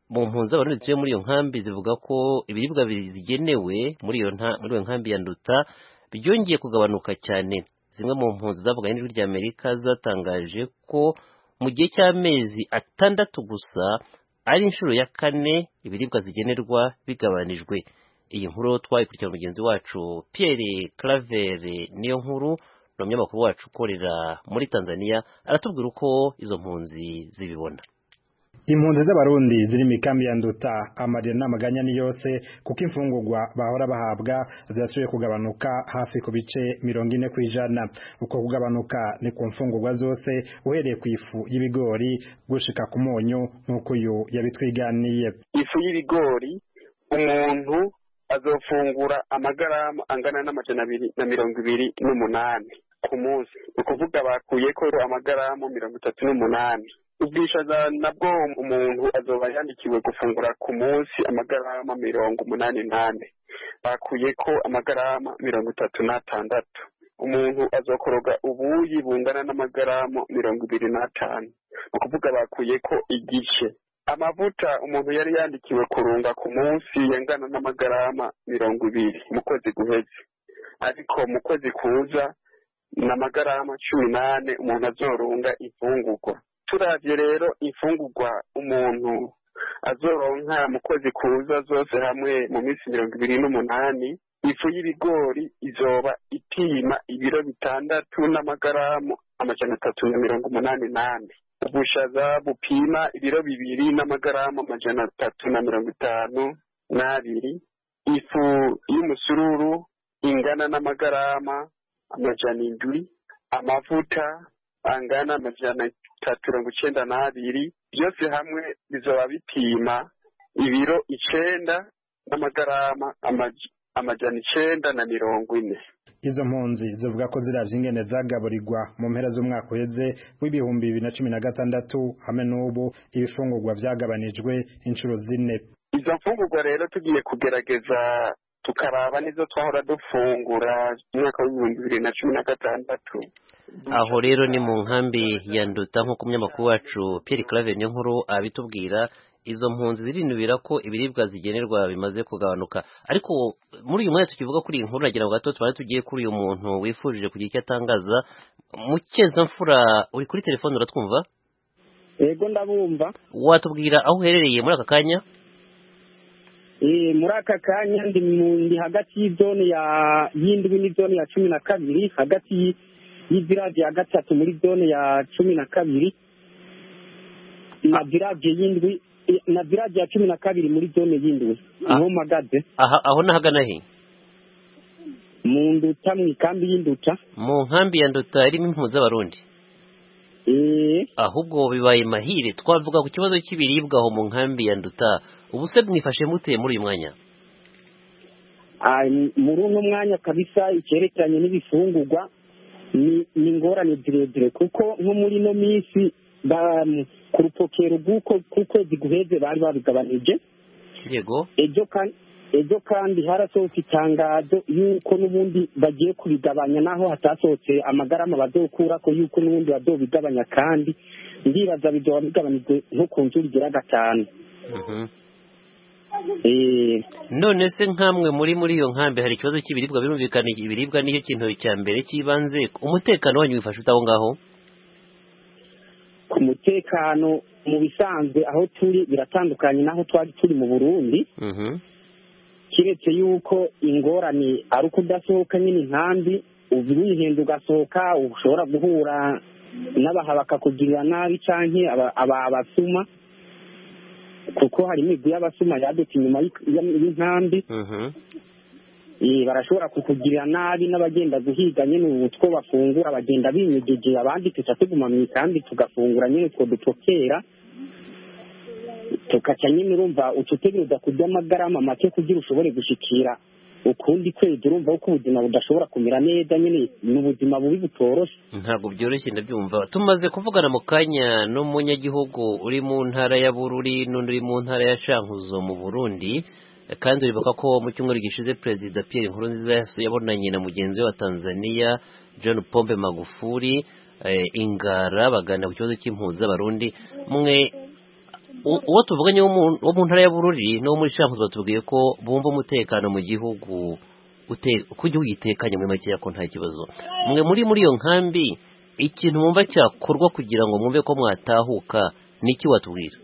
mu mpunzi z'abarundi zituye muri iyo nkambi zivuga ko ibiribwa bigenewe muri iyo muri iyo nkambi ya Nduta byongeye kugabanuka cyane. Zimwe mu mpunzi zavuganye n'ijwi rya Amerika zatangaje ko mu gihe cy'amezi atandatu gusa ari inshuro ya kane ibiribwa zigenerwa bigabanijwe. Iyi nkuru twayikurikira mugenzi wacu Pierre Claver niyo nkuru n'umunyamakuru wacu ukorera muri Tanzania aratubwira uko izo mpunzi zibibona. Impunzi z'abarundi ziri mikambi ya Nduta amarira n'amaganya ni yose kuko imfungurwa bahora bahabwa zasubiye kugabanuka hafi ku bice mirongo ine kwijana. Uko kugabanuka ni ku mfungurwa zose uhereye ku ifu y'ibigori gushika ku munyu nk'uko uyu yabitwiganiye. Ifu y'ibigori umuntu azofungura amagarama angana n'amajana abiri na mirongo ibiri n'umunani ku munsi, ukuvuga bakuye ko amagarama mirongo itatu n'umunani. Ubwishaza nabwo umuntu azoba yandikiwe gufungura ku munsi amagarama mirongo umunani nane, bakuye ko amagarama mirongo itatu n'atandatu. Umuntu azokoroga ubuyi bungana n'amagarama mirongo ibiri n'atanu, ukuvuga bakuye ko igice. Amavuta umuntu yari yandikiwe kurunga ku munsi yangana n'amagarama mirongo ibiri mu kwezi guheze, ariko mu kwezi kuza n'amagarama cumi nane umuntu azorunga imfungurwa. Turavye rero imfungurwa umuntu azoronka mu kwezi kuza zose hamwe mu minsi mirongo ibiri n'umunani, ifu y'ibigori izoba ipima ibiro bitandatu n'amagarama amajana atatu na mirongo umunani nane. Ubushaza bupima ibiro bibiri n'amagarama amajana atatu na mirongo itanu n'abiri. Ifu y'umusururu ingana n'amagarama amajana indwi. Amavuta angana amajana atatu mirongo icenda n'abiri. Byose hamwe bizoba bipima ibiro icenda n'amagarama amajana icenda na mirongo ine. Izo mpunzi zivuga ko ziravye ingene zagaburirwa mu mpera z'umwaka uheze w'ibihumbi bibiri na cumi na gatandatu hamwe n'ubu ibifungurwa vyagabanijwe inshuro zine. Izo mfungurwa rero tugiye kugerageza tukaraba nizo twahora dufungura mu mwaka w'ibihumbi bibiri na cumi na gatandatu. Aho rero ni mu nkambi ya Nduta nk'uko umunyamakuru wacu Pierre Claver niyo nkuru abitubwira. Izo mpunzi zirinubira ko ibiribwa zigenerwa bimaze kugabanuka, ariko muri uyu mwanya tukivuga kuri iyi nkuru nagira ngo gato twari tugiye kuri uyu muntu wifujije kugira icyo atangaza. Mukeza mfura uri kuri telefone uratwumva? Yego ndabumva. Watubwira aho uherereye muri aka kanya? Eh muri aka kanya ndi ndi hagati y'izone ya y'indwi n'izone ya cumi na kabiri, hagati y'ivillage ya gatatu muri zone ya cumi na kabiri na village y'indwi na village ya cumi na kabiri muri zone y'indwi. Aho magaze aha aho nahagana he? Mu Nduta mu kambi y'Induta. Mu nkambi ya Nduta irimo impunzi z'abarundi. Eh ahubwo bibaye mahire twavuga ku kibazo cy'ibiribwa aho mu nkambi ya Nduta. Ubuse mwifashe muteye muri uyu mwanya? Ai muri uno mwanya kabisa icyerekeranye n'ibifungurwa ni ingorane zirezire kuko nko muri no minsi ku rupokero rw'uko kwezi guheze bari babigabanije. Yego. Ejo kandi ejo kandi harasohotse itangazo yuko n'ubundi bagiye kubigabanya naho hatasohotse amagarama bazokura ko yuko n'ubundi bazobigabanya kandi ndibaza bizoba bigabanijwe nko ku nshuro igira gatanu. Mhm. Eh none se nkamwe muri muri iyo nkambi hari ikibazo cy'ibiribwa birumvikana ibiribwa niyo kintu cya mbere kibanze. Umutekano wanyu wifashe utaho ngaho? Ku mutekano mu bisanzwe aho turi biratandukanye naho twari turi mu Burundi. Mhm. Kiretse yuko ingorane ari ukudasohoka nyine inkambi ubirihenda ugasohoka ushobora guhura n'abaha bakakugirira nabi canke aba abasuma kuko hari imigwi y'abasuma yadutse inyuma y'inkambi. Mhm. Eh barashobora kukugirira nabi n'abagenda guhiga nyine utwo bafungura bagenda binyegeje abandi tuca tuguma mu ikambi tugafungura nyine two dupokera tukaca nyine urumva ucutegereza kurya amagarama make kugira ushobore gushikira ukundi kwezi urumva uko ubuzima budashobora kumera neza nyine n'ubuzima bubi butoroshe. Ntabwo byoroshye ndabyumva. Tumaze kuvugana mu kanya n'umunyagihugu uri mu ntara ya Bururi n'undi uri mu ntara ya Shankuzo mu Burundi, kandi uribuka ko mu cyumweru gishize Perezida Pierre Nkurunziza yabonanye na mugenzi we wa Tanzania John Pombe Magufuli e, Ingara bagana ku kibazo cy'impunzi z'abarundi. Mwe uwo tuvuganye wo mu ntara ya Bururi no muri Shankuzo batubwiye ko bumva umutekano mu gihugu ko igihugu gitekanye muri make ko nta kibazo. Mwe muri muri iyo nkambi ikintu mwumva cyakorwa kugira ngo mwumve ko mwatahuka niki watubwira?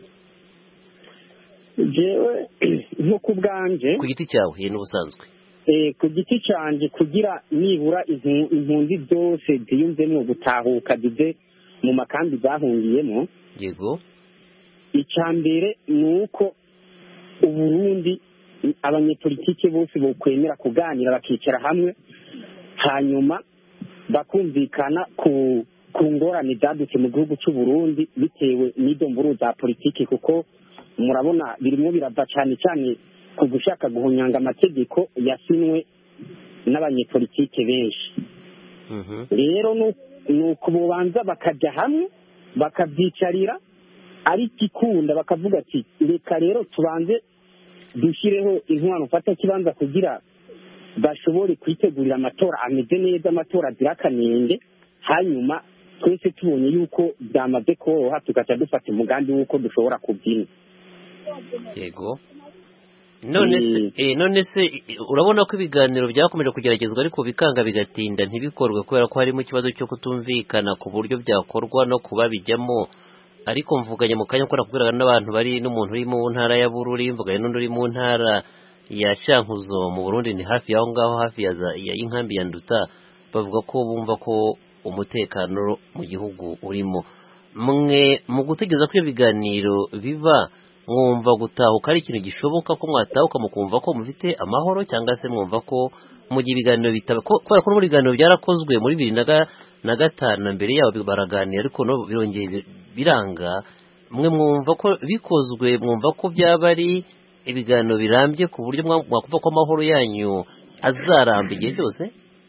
Jewe nko kubwanje ku giti cyawe ye n'ubusanzwe eh ku giti canje kugira nibura impunzi zose ziyumvemo gutahuka zive mu makambi bahungiyemo. Yego. Icambere nuko Uburundi abanyepolitike bose bokwemera kuganira bakicara hamwe hanyuma bakumvikana ku ku ngorane zadutse mu gihugu cy'u Burundi bitewe n'izo mburu za politike, kuko murabona birimo birava cyane cyane ku gushaka guhunyanga amategeko yasinwe n'abanyepolitike benshi. Rero nuko bubanza bakajya hamwe bakabyicarira ari kikunda bakavuga ati reka rero tubanze dushireho intwaro fata kibanza kugira bashobore kwitegurira amatora ameze neza, amatora zirakanenge, hanyuma twese tubonye yuko byamaze koroha tugaca dufata umugambi w'uko dushobora kubyina. Yego. None se eh none se urabona ko ibiganiro byakomeje kugeragezwa ariko bikanga bigatinda ntibikorwe kubera ko harimo ikibazo cyo kutumvikana ku buryo byakorwa no kuba bijyamo. Ariko mvuganye mu kanya ko nakubwiraga n'abantu bari n'umuntu uri mu ntara ya Bururi, mvuganye n'undi uri mu ntara ya Shankuzo mu Burundi, ni hafi yaho ngaho hafi ya inkambi ya Nduta, bavuga ko bumva ko umutekano mu gihugu urimo. Mwe mu gutegeza ko ibiganiro biba mwumva gutahuka ari ikintu gishoboka ko mwatahuka mukumva ko mufite amahoro, cyangwa se mwumva ko mu gihe ibiganiro bitaba kubera ko muri ibiganiro byarakozwe muri bibiri na gatanu mbere yabo baraganira ariko no birongeye biranga, mwe mwumva ko bikozwe mwumva ko byaba ari ibiganiro birambye ku buryo mwakumva ko amahoro yanyu azaramba igihe cyose?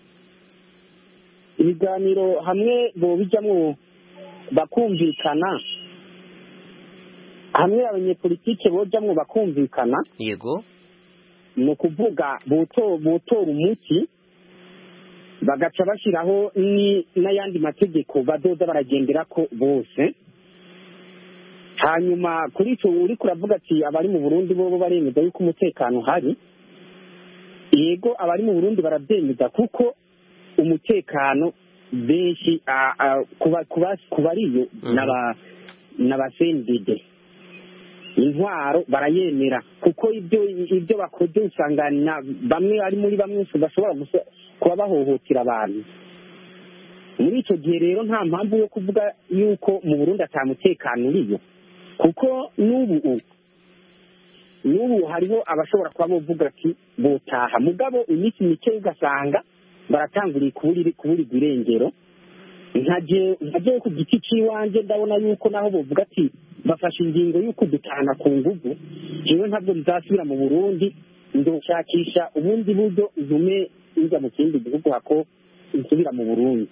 Ibiganiro hamwe bo bijyamo bakumvikana, hamwe abanyepolitike bojamwo bakumvikana. Yego. ni ukuvuga botora umuti bagaca bashyiraho n'ayandi mategeko badoda baragendera ko bose. Hanyuma kuri icyo uri kuravuga ati abari mu Burundi bo baremeza yuko umutekano hari, yego abari mu Burundi barabyemeza kuko umutekano benshi kubariyo n'abasendide intwaro barayemera kuko ibyo ibyo bakoze usanga bamwe ari muri bamwe bashobora kuba bahohotera abantu. Muri icyo gihe rero nta mpamvu yo kuvuga yuko mu Burundi atamutekano uriyo, kuko n'ubu n'ubu hariho abashobora kuba bavuga ati botaha mugabo iminsi mike ugasanga baratanguriye kuburirwa irengero. ntagiye ku giti cy'iwanjye ndabona yuko naho bavuga ati bafashe ingingo y'uko dutahana ku nguvu, jewe ntabwo bizasubira mu Burundi, ndoshakisha ubundi buryo ntume njya mu kindi gihugu hako nsubira mu Burundi.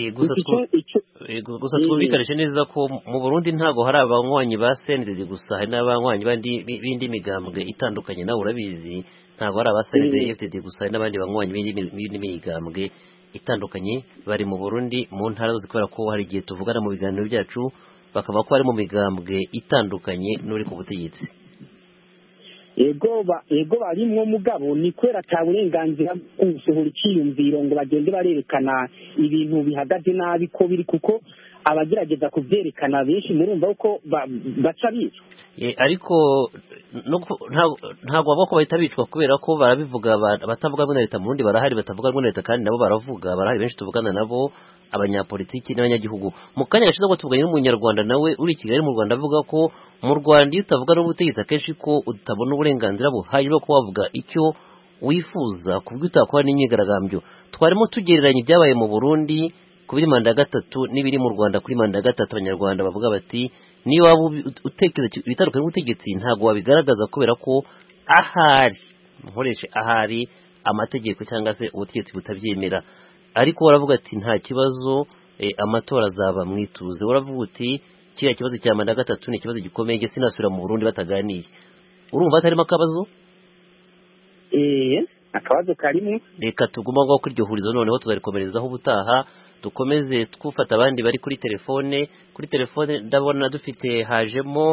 Gusa twumvikanishe neza ko mu Burundi ntago hari abanywanyi ba C N D D gusa, hari n'abanywanyi b'indi migambwe itandukanye, nawe urabizi ntago hari aba C N D D F D D gusa, hari n'abandi banywanyi b'indi migambwe itandukanye bari mu Burundi mu ntara zose, kubera ko hari igihe tuvugana mu biganiro byacu bakaba ko ari mu migambwe itandukanye n'uri ku butegetsi. Ego ba ego barimwo mugabo ni kwera ta burenganzira gusohora icyiyumviro ngo bagende barerekana ibintu bihagaze nabi ko biri, kuko abagerageza kubyerekana benshi murumva uko baca bica. Ariko ntabwo baba ko bahita bicwa kubera ko barabivuga, batavuga ngo leta mu Burundi barahari, batavuga ngo leta kandi nabo baravuga, barahari benshi tuvugana nabo, abanyapolitiki n'abanyagihugu. Mu kanya gashize ngo tuvuganye n'umunyarwanda nawe uri i Kigali mu Rwanda avuga ko mu Rwanda iyo utavuga n'ubutegetsi akenshi ko utabona uburenganzira buhagije bwo kubavuga icyo wifuza, ku buryo utakora n'imyigaragambyo. Twarimo tugereranya ibyabaye mu Burundi kubiri manda ya gatatu n'ibiri mu Rwanda kuri manda ya gatatu. Abanyarwanda bavuga bati niyo waba utekereza bitandukanye n'ubutegetsi ntabwo wabigaragaza kubera ko ahari nkoreshe ahari amategeko cyangwa se ubutegetsi butabyemera, ariko waravuga ati nta kibazo, e, amatora azaba mwituze. Uravuga uti kiriya kibazo cya manda ya gatatu ni ikibazo gikomeye, nge sinasubira mu Burundi bataganiye. Urumva atarimo akabazo? Eh, akabazo karimo. Reka tuguma ngo kuri iryo hurizo noneho tuzarikomerezaho ubutaha, dukomeze twufata abandi bari kuri telefone. Kuri telefone ndabona dufite hajemo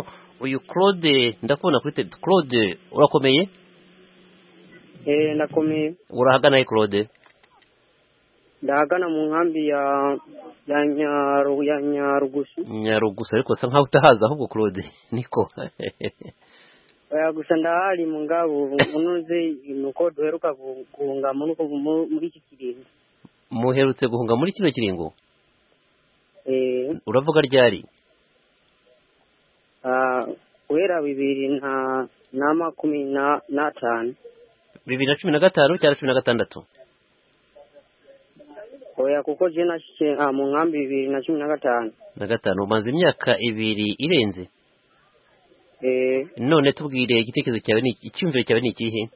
uyu Claude ndakubona kuri te Claude urakomeye? Eh ndakomeye. Urahagana he Claude? Ndahagana mu nkambi ya ya Nyaru ya Nyarugusu. Nyarugusu ariko sa nkaho utahaza ahubwo Claude niko. Oya gusa ndahari mu ngabo unuze nuko duheruka guhunga muri iki kiringo. Muherutse guhunga muri kino kiringo? Eh uravuga ryari? Ah wera bibiri na na makumi na natanu. bibiri na cumi na gatanu cyangwa cumi na gatandatu? Oya kuko je nashike mu nkambi bibiri na cumi na gatanu. Na gatanu umaze imyaka ibiri irenze? Eh none tubwire igitekerezo cyawe ni icyumviro cyawe ni ikihe?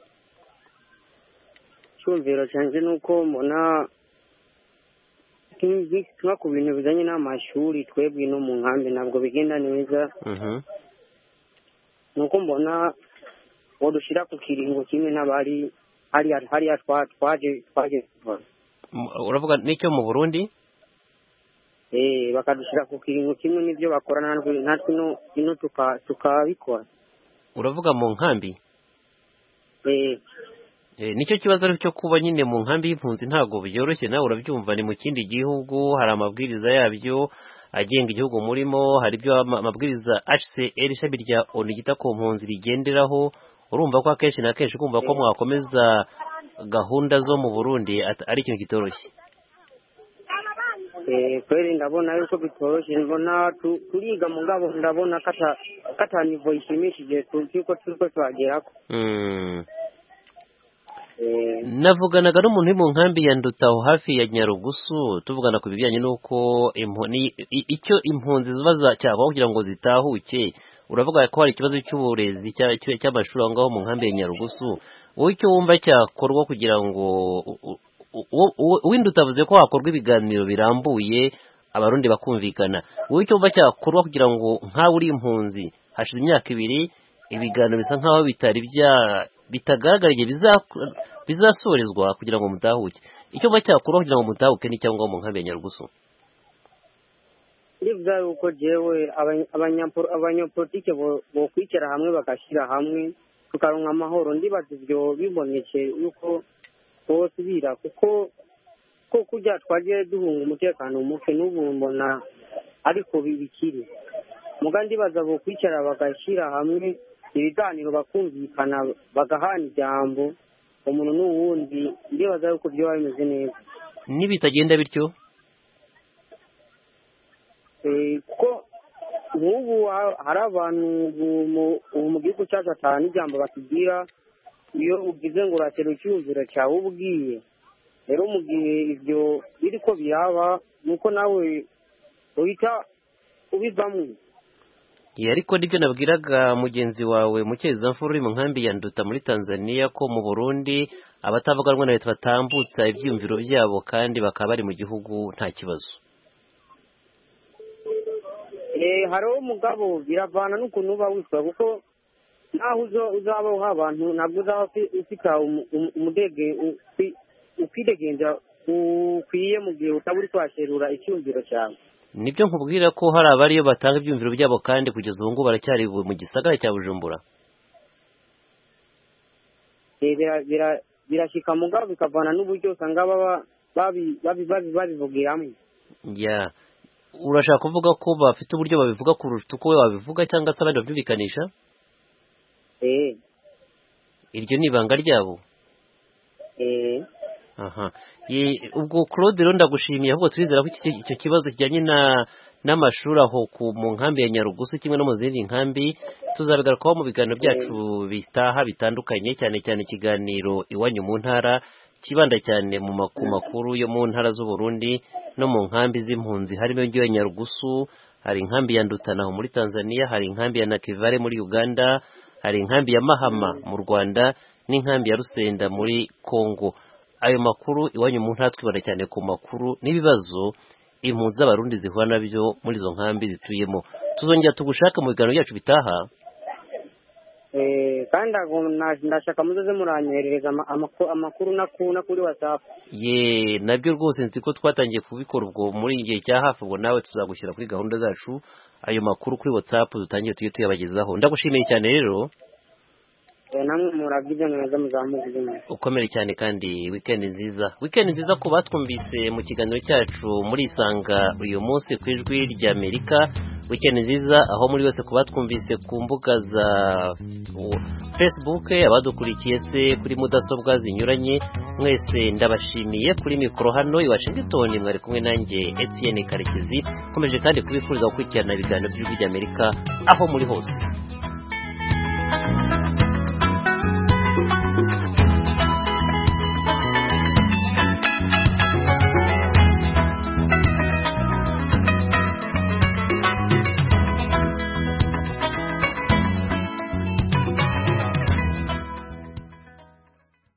Cyumviro cyanje nuko mbona kingi twa ku bintu bizanye n'amashuri twebwe no mu nkambi nabwo bigenda neza. Mhm. Nuko mbona wodushira ku kiringo kimwe n'abari hari hari twaje twaje uravuga n'icyo mu Burundi? Eh bakadushira ku kiringo kimwe n'ibyo bakora natwe natwe no ino tuka tukabikora. Uravuga mu nkambi? Eh eh nicyo kibazo ari cyo kuba nyine mu nkambi y'impunzi ntago byoroshye nawe urabyumva ni mu kindi gihugu hari amabwiriza yabyo agenga igihugu murimo hari byo amabwiriza H C R ishami rya O N U gita ku mpunzi rigenderaho urumva ko akenshi na kenshi kumva ko mwakomeza gahunda zo mu Burundi ari ikintu kitoroshye. Eh kweli ndabona yuko bitoroshye mbona turiga mu ngabo ndabona kata kata nivo ishimishije tuko tuko twagerako. Mm. Navuganaga n'umuntu mu nkambi ya Ndutaho hafi ya Nyarugusu tuvugana ku bijyanye nuko imponi icyo impunzi zibaza cyabo kugira ngo zitahuke uravuga ko hari ikibazo cy'uburezi cy'amashuri aho ngaho mu nkambi ya Nyarugusu wowe icyo wumva cyakorwa kugira ngo windi utavuze ko hakorwa ibiganiro birambuye abarundi bakumvikana wowe icyo wumva cyakorwa kugira ngo nkawe uri impunzi hashize imyaka ibiri ibiganiro bisa nkaho bitari bya bitagaragariye bizasorezwa kugira ngo mutahuke icyo bacyakora kugira ngo mutahuke ni cyangwa mu nkambi ya Nyarugusu? Ndivya uko jewe abanyapolitike bo kwicara hamwe bakashira hamwe tukaronka amahoro ndibaza ibyo biboneke yuko bosubira kuko ko kujya twagiye duhunga umutekano muke n'ubu mbona ariko bibikiri mugandi baza bo kwicara bagashira hamwe ibiganiro bakumvikana bagahana ijambo umuntu n'uwundi ndibaza yuko byo bimeze neza. Nibitagenda bityo eh ko ubu hari abantu mu gihugu cyacu atanu ijambo batubwira iyo ugize ngo uratera icyumviro cyawe ubwiye rero mu gihe ibyo biriko biraba nuko nawe uhita ubivamo. Ya ariko nibyo nabwiraga mugenzi wawe mukeza mfuru uri mu nkambi ya Nduta muri Tanzania ko mu Burundi abatavuganwa na leta batambutsa ibyumviro byabo kandi bakaba bari mu gihugu nta kibazo. Eh haro mugabo biravana n'ukuntu uba witwa kuko naho uzo uzaba uhabantu nabwo uzaba ufika umudege ukidegenza ukwiye mu gihe utaburi twasherura icyumviro cyawe. Nibyo nkubwira ko hari abariyo batanga ibyumviro byabo kandi kugeza ubu ngo baracyari mu gisagara cya Bujumbura. Eh bira birashika mugabo bikavana n'uburyo usanga baba babi babi babivugiramo. Ya urashaka kuvuga ko bafite uburyo babivuga kurusha uko we wabivuga cyangwa se abandi babyumvikanisha? Eh iryo ni ibanga ryabo. Eh aha ye ubwo Claude rero ndagushimiye ahubwo turizera ko icyo kibazo kijyanye na n'amashuri aho ku mu nkambi ya Nyarugusu kimwe no mu zindi nkambi tuzabigarukaho mu biganiro byacu bitaha bitandukanye cyane cyane ikiganiro iwanyu mu ntara kibanda cyane mu makuru yo mu ntara z'u Burundi no mu nkambi z'impunzi harimo iyo ya Nyarugusu hari inkambi ya Ndutana muri Tanzania hari inkambi ya Nakivale muri Uganda hari inkambi ya Mahama mu Rwanda n'inkambi ya Rusenda muri Kongo. Ayo makuru iwanyu mu ntara twibanda cyane ku makuru n'ibibazo impunzi z'abarundi zihura nabyo muri zo nkambi zituyemo. Tuzongera tugushaka mu biganiro byacu bitaha. kandi ndashaka muzoze muranyoherereza amakuru nakuna kuri whatsapp. Ye nabyo rwose nzi ko twatangiye kubikora ubwo muri igihe cya hafi, ubwo nawe tuzagushyira kuri gahunda zacu ayo makuru kuri whatsapp dutangiye tuye tuyabagezaho. Ndagushimiye cyane rero. namwe murabyize neza muzamuvuze. Ukomere cyane kandi weekend nziza. Weekend nziza ko batwumvise mu kiganiro cyacu muri Isanga uyu munsi ku ijwi rya Amerika. Weekend nziza aho muri wese kubatwumvise ku mbuga za Facebook, abadukurikiye se kuri mudasobwa zinyuranye. Mwese ndabashimiye kuri mikoro hano i Washington, mwari kumwe nanjye Etienne Karekezi. Komeje kandi kubifuriza gukurikirana ibiganiro by'ijwi rya Amerika aho muri hose.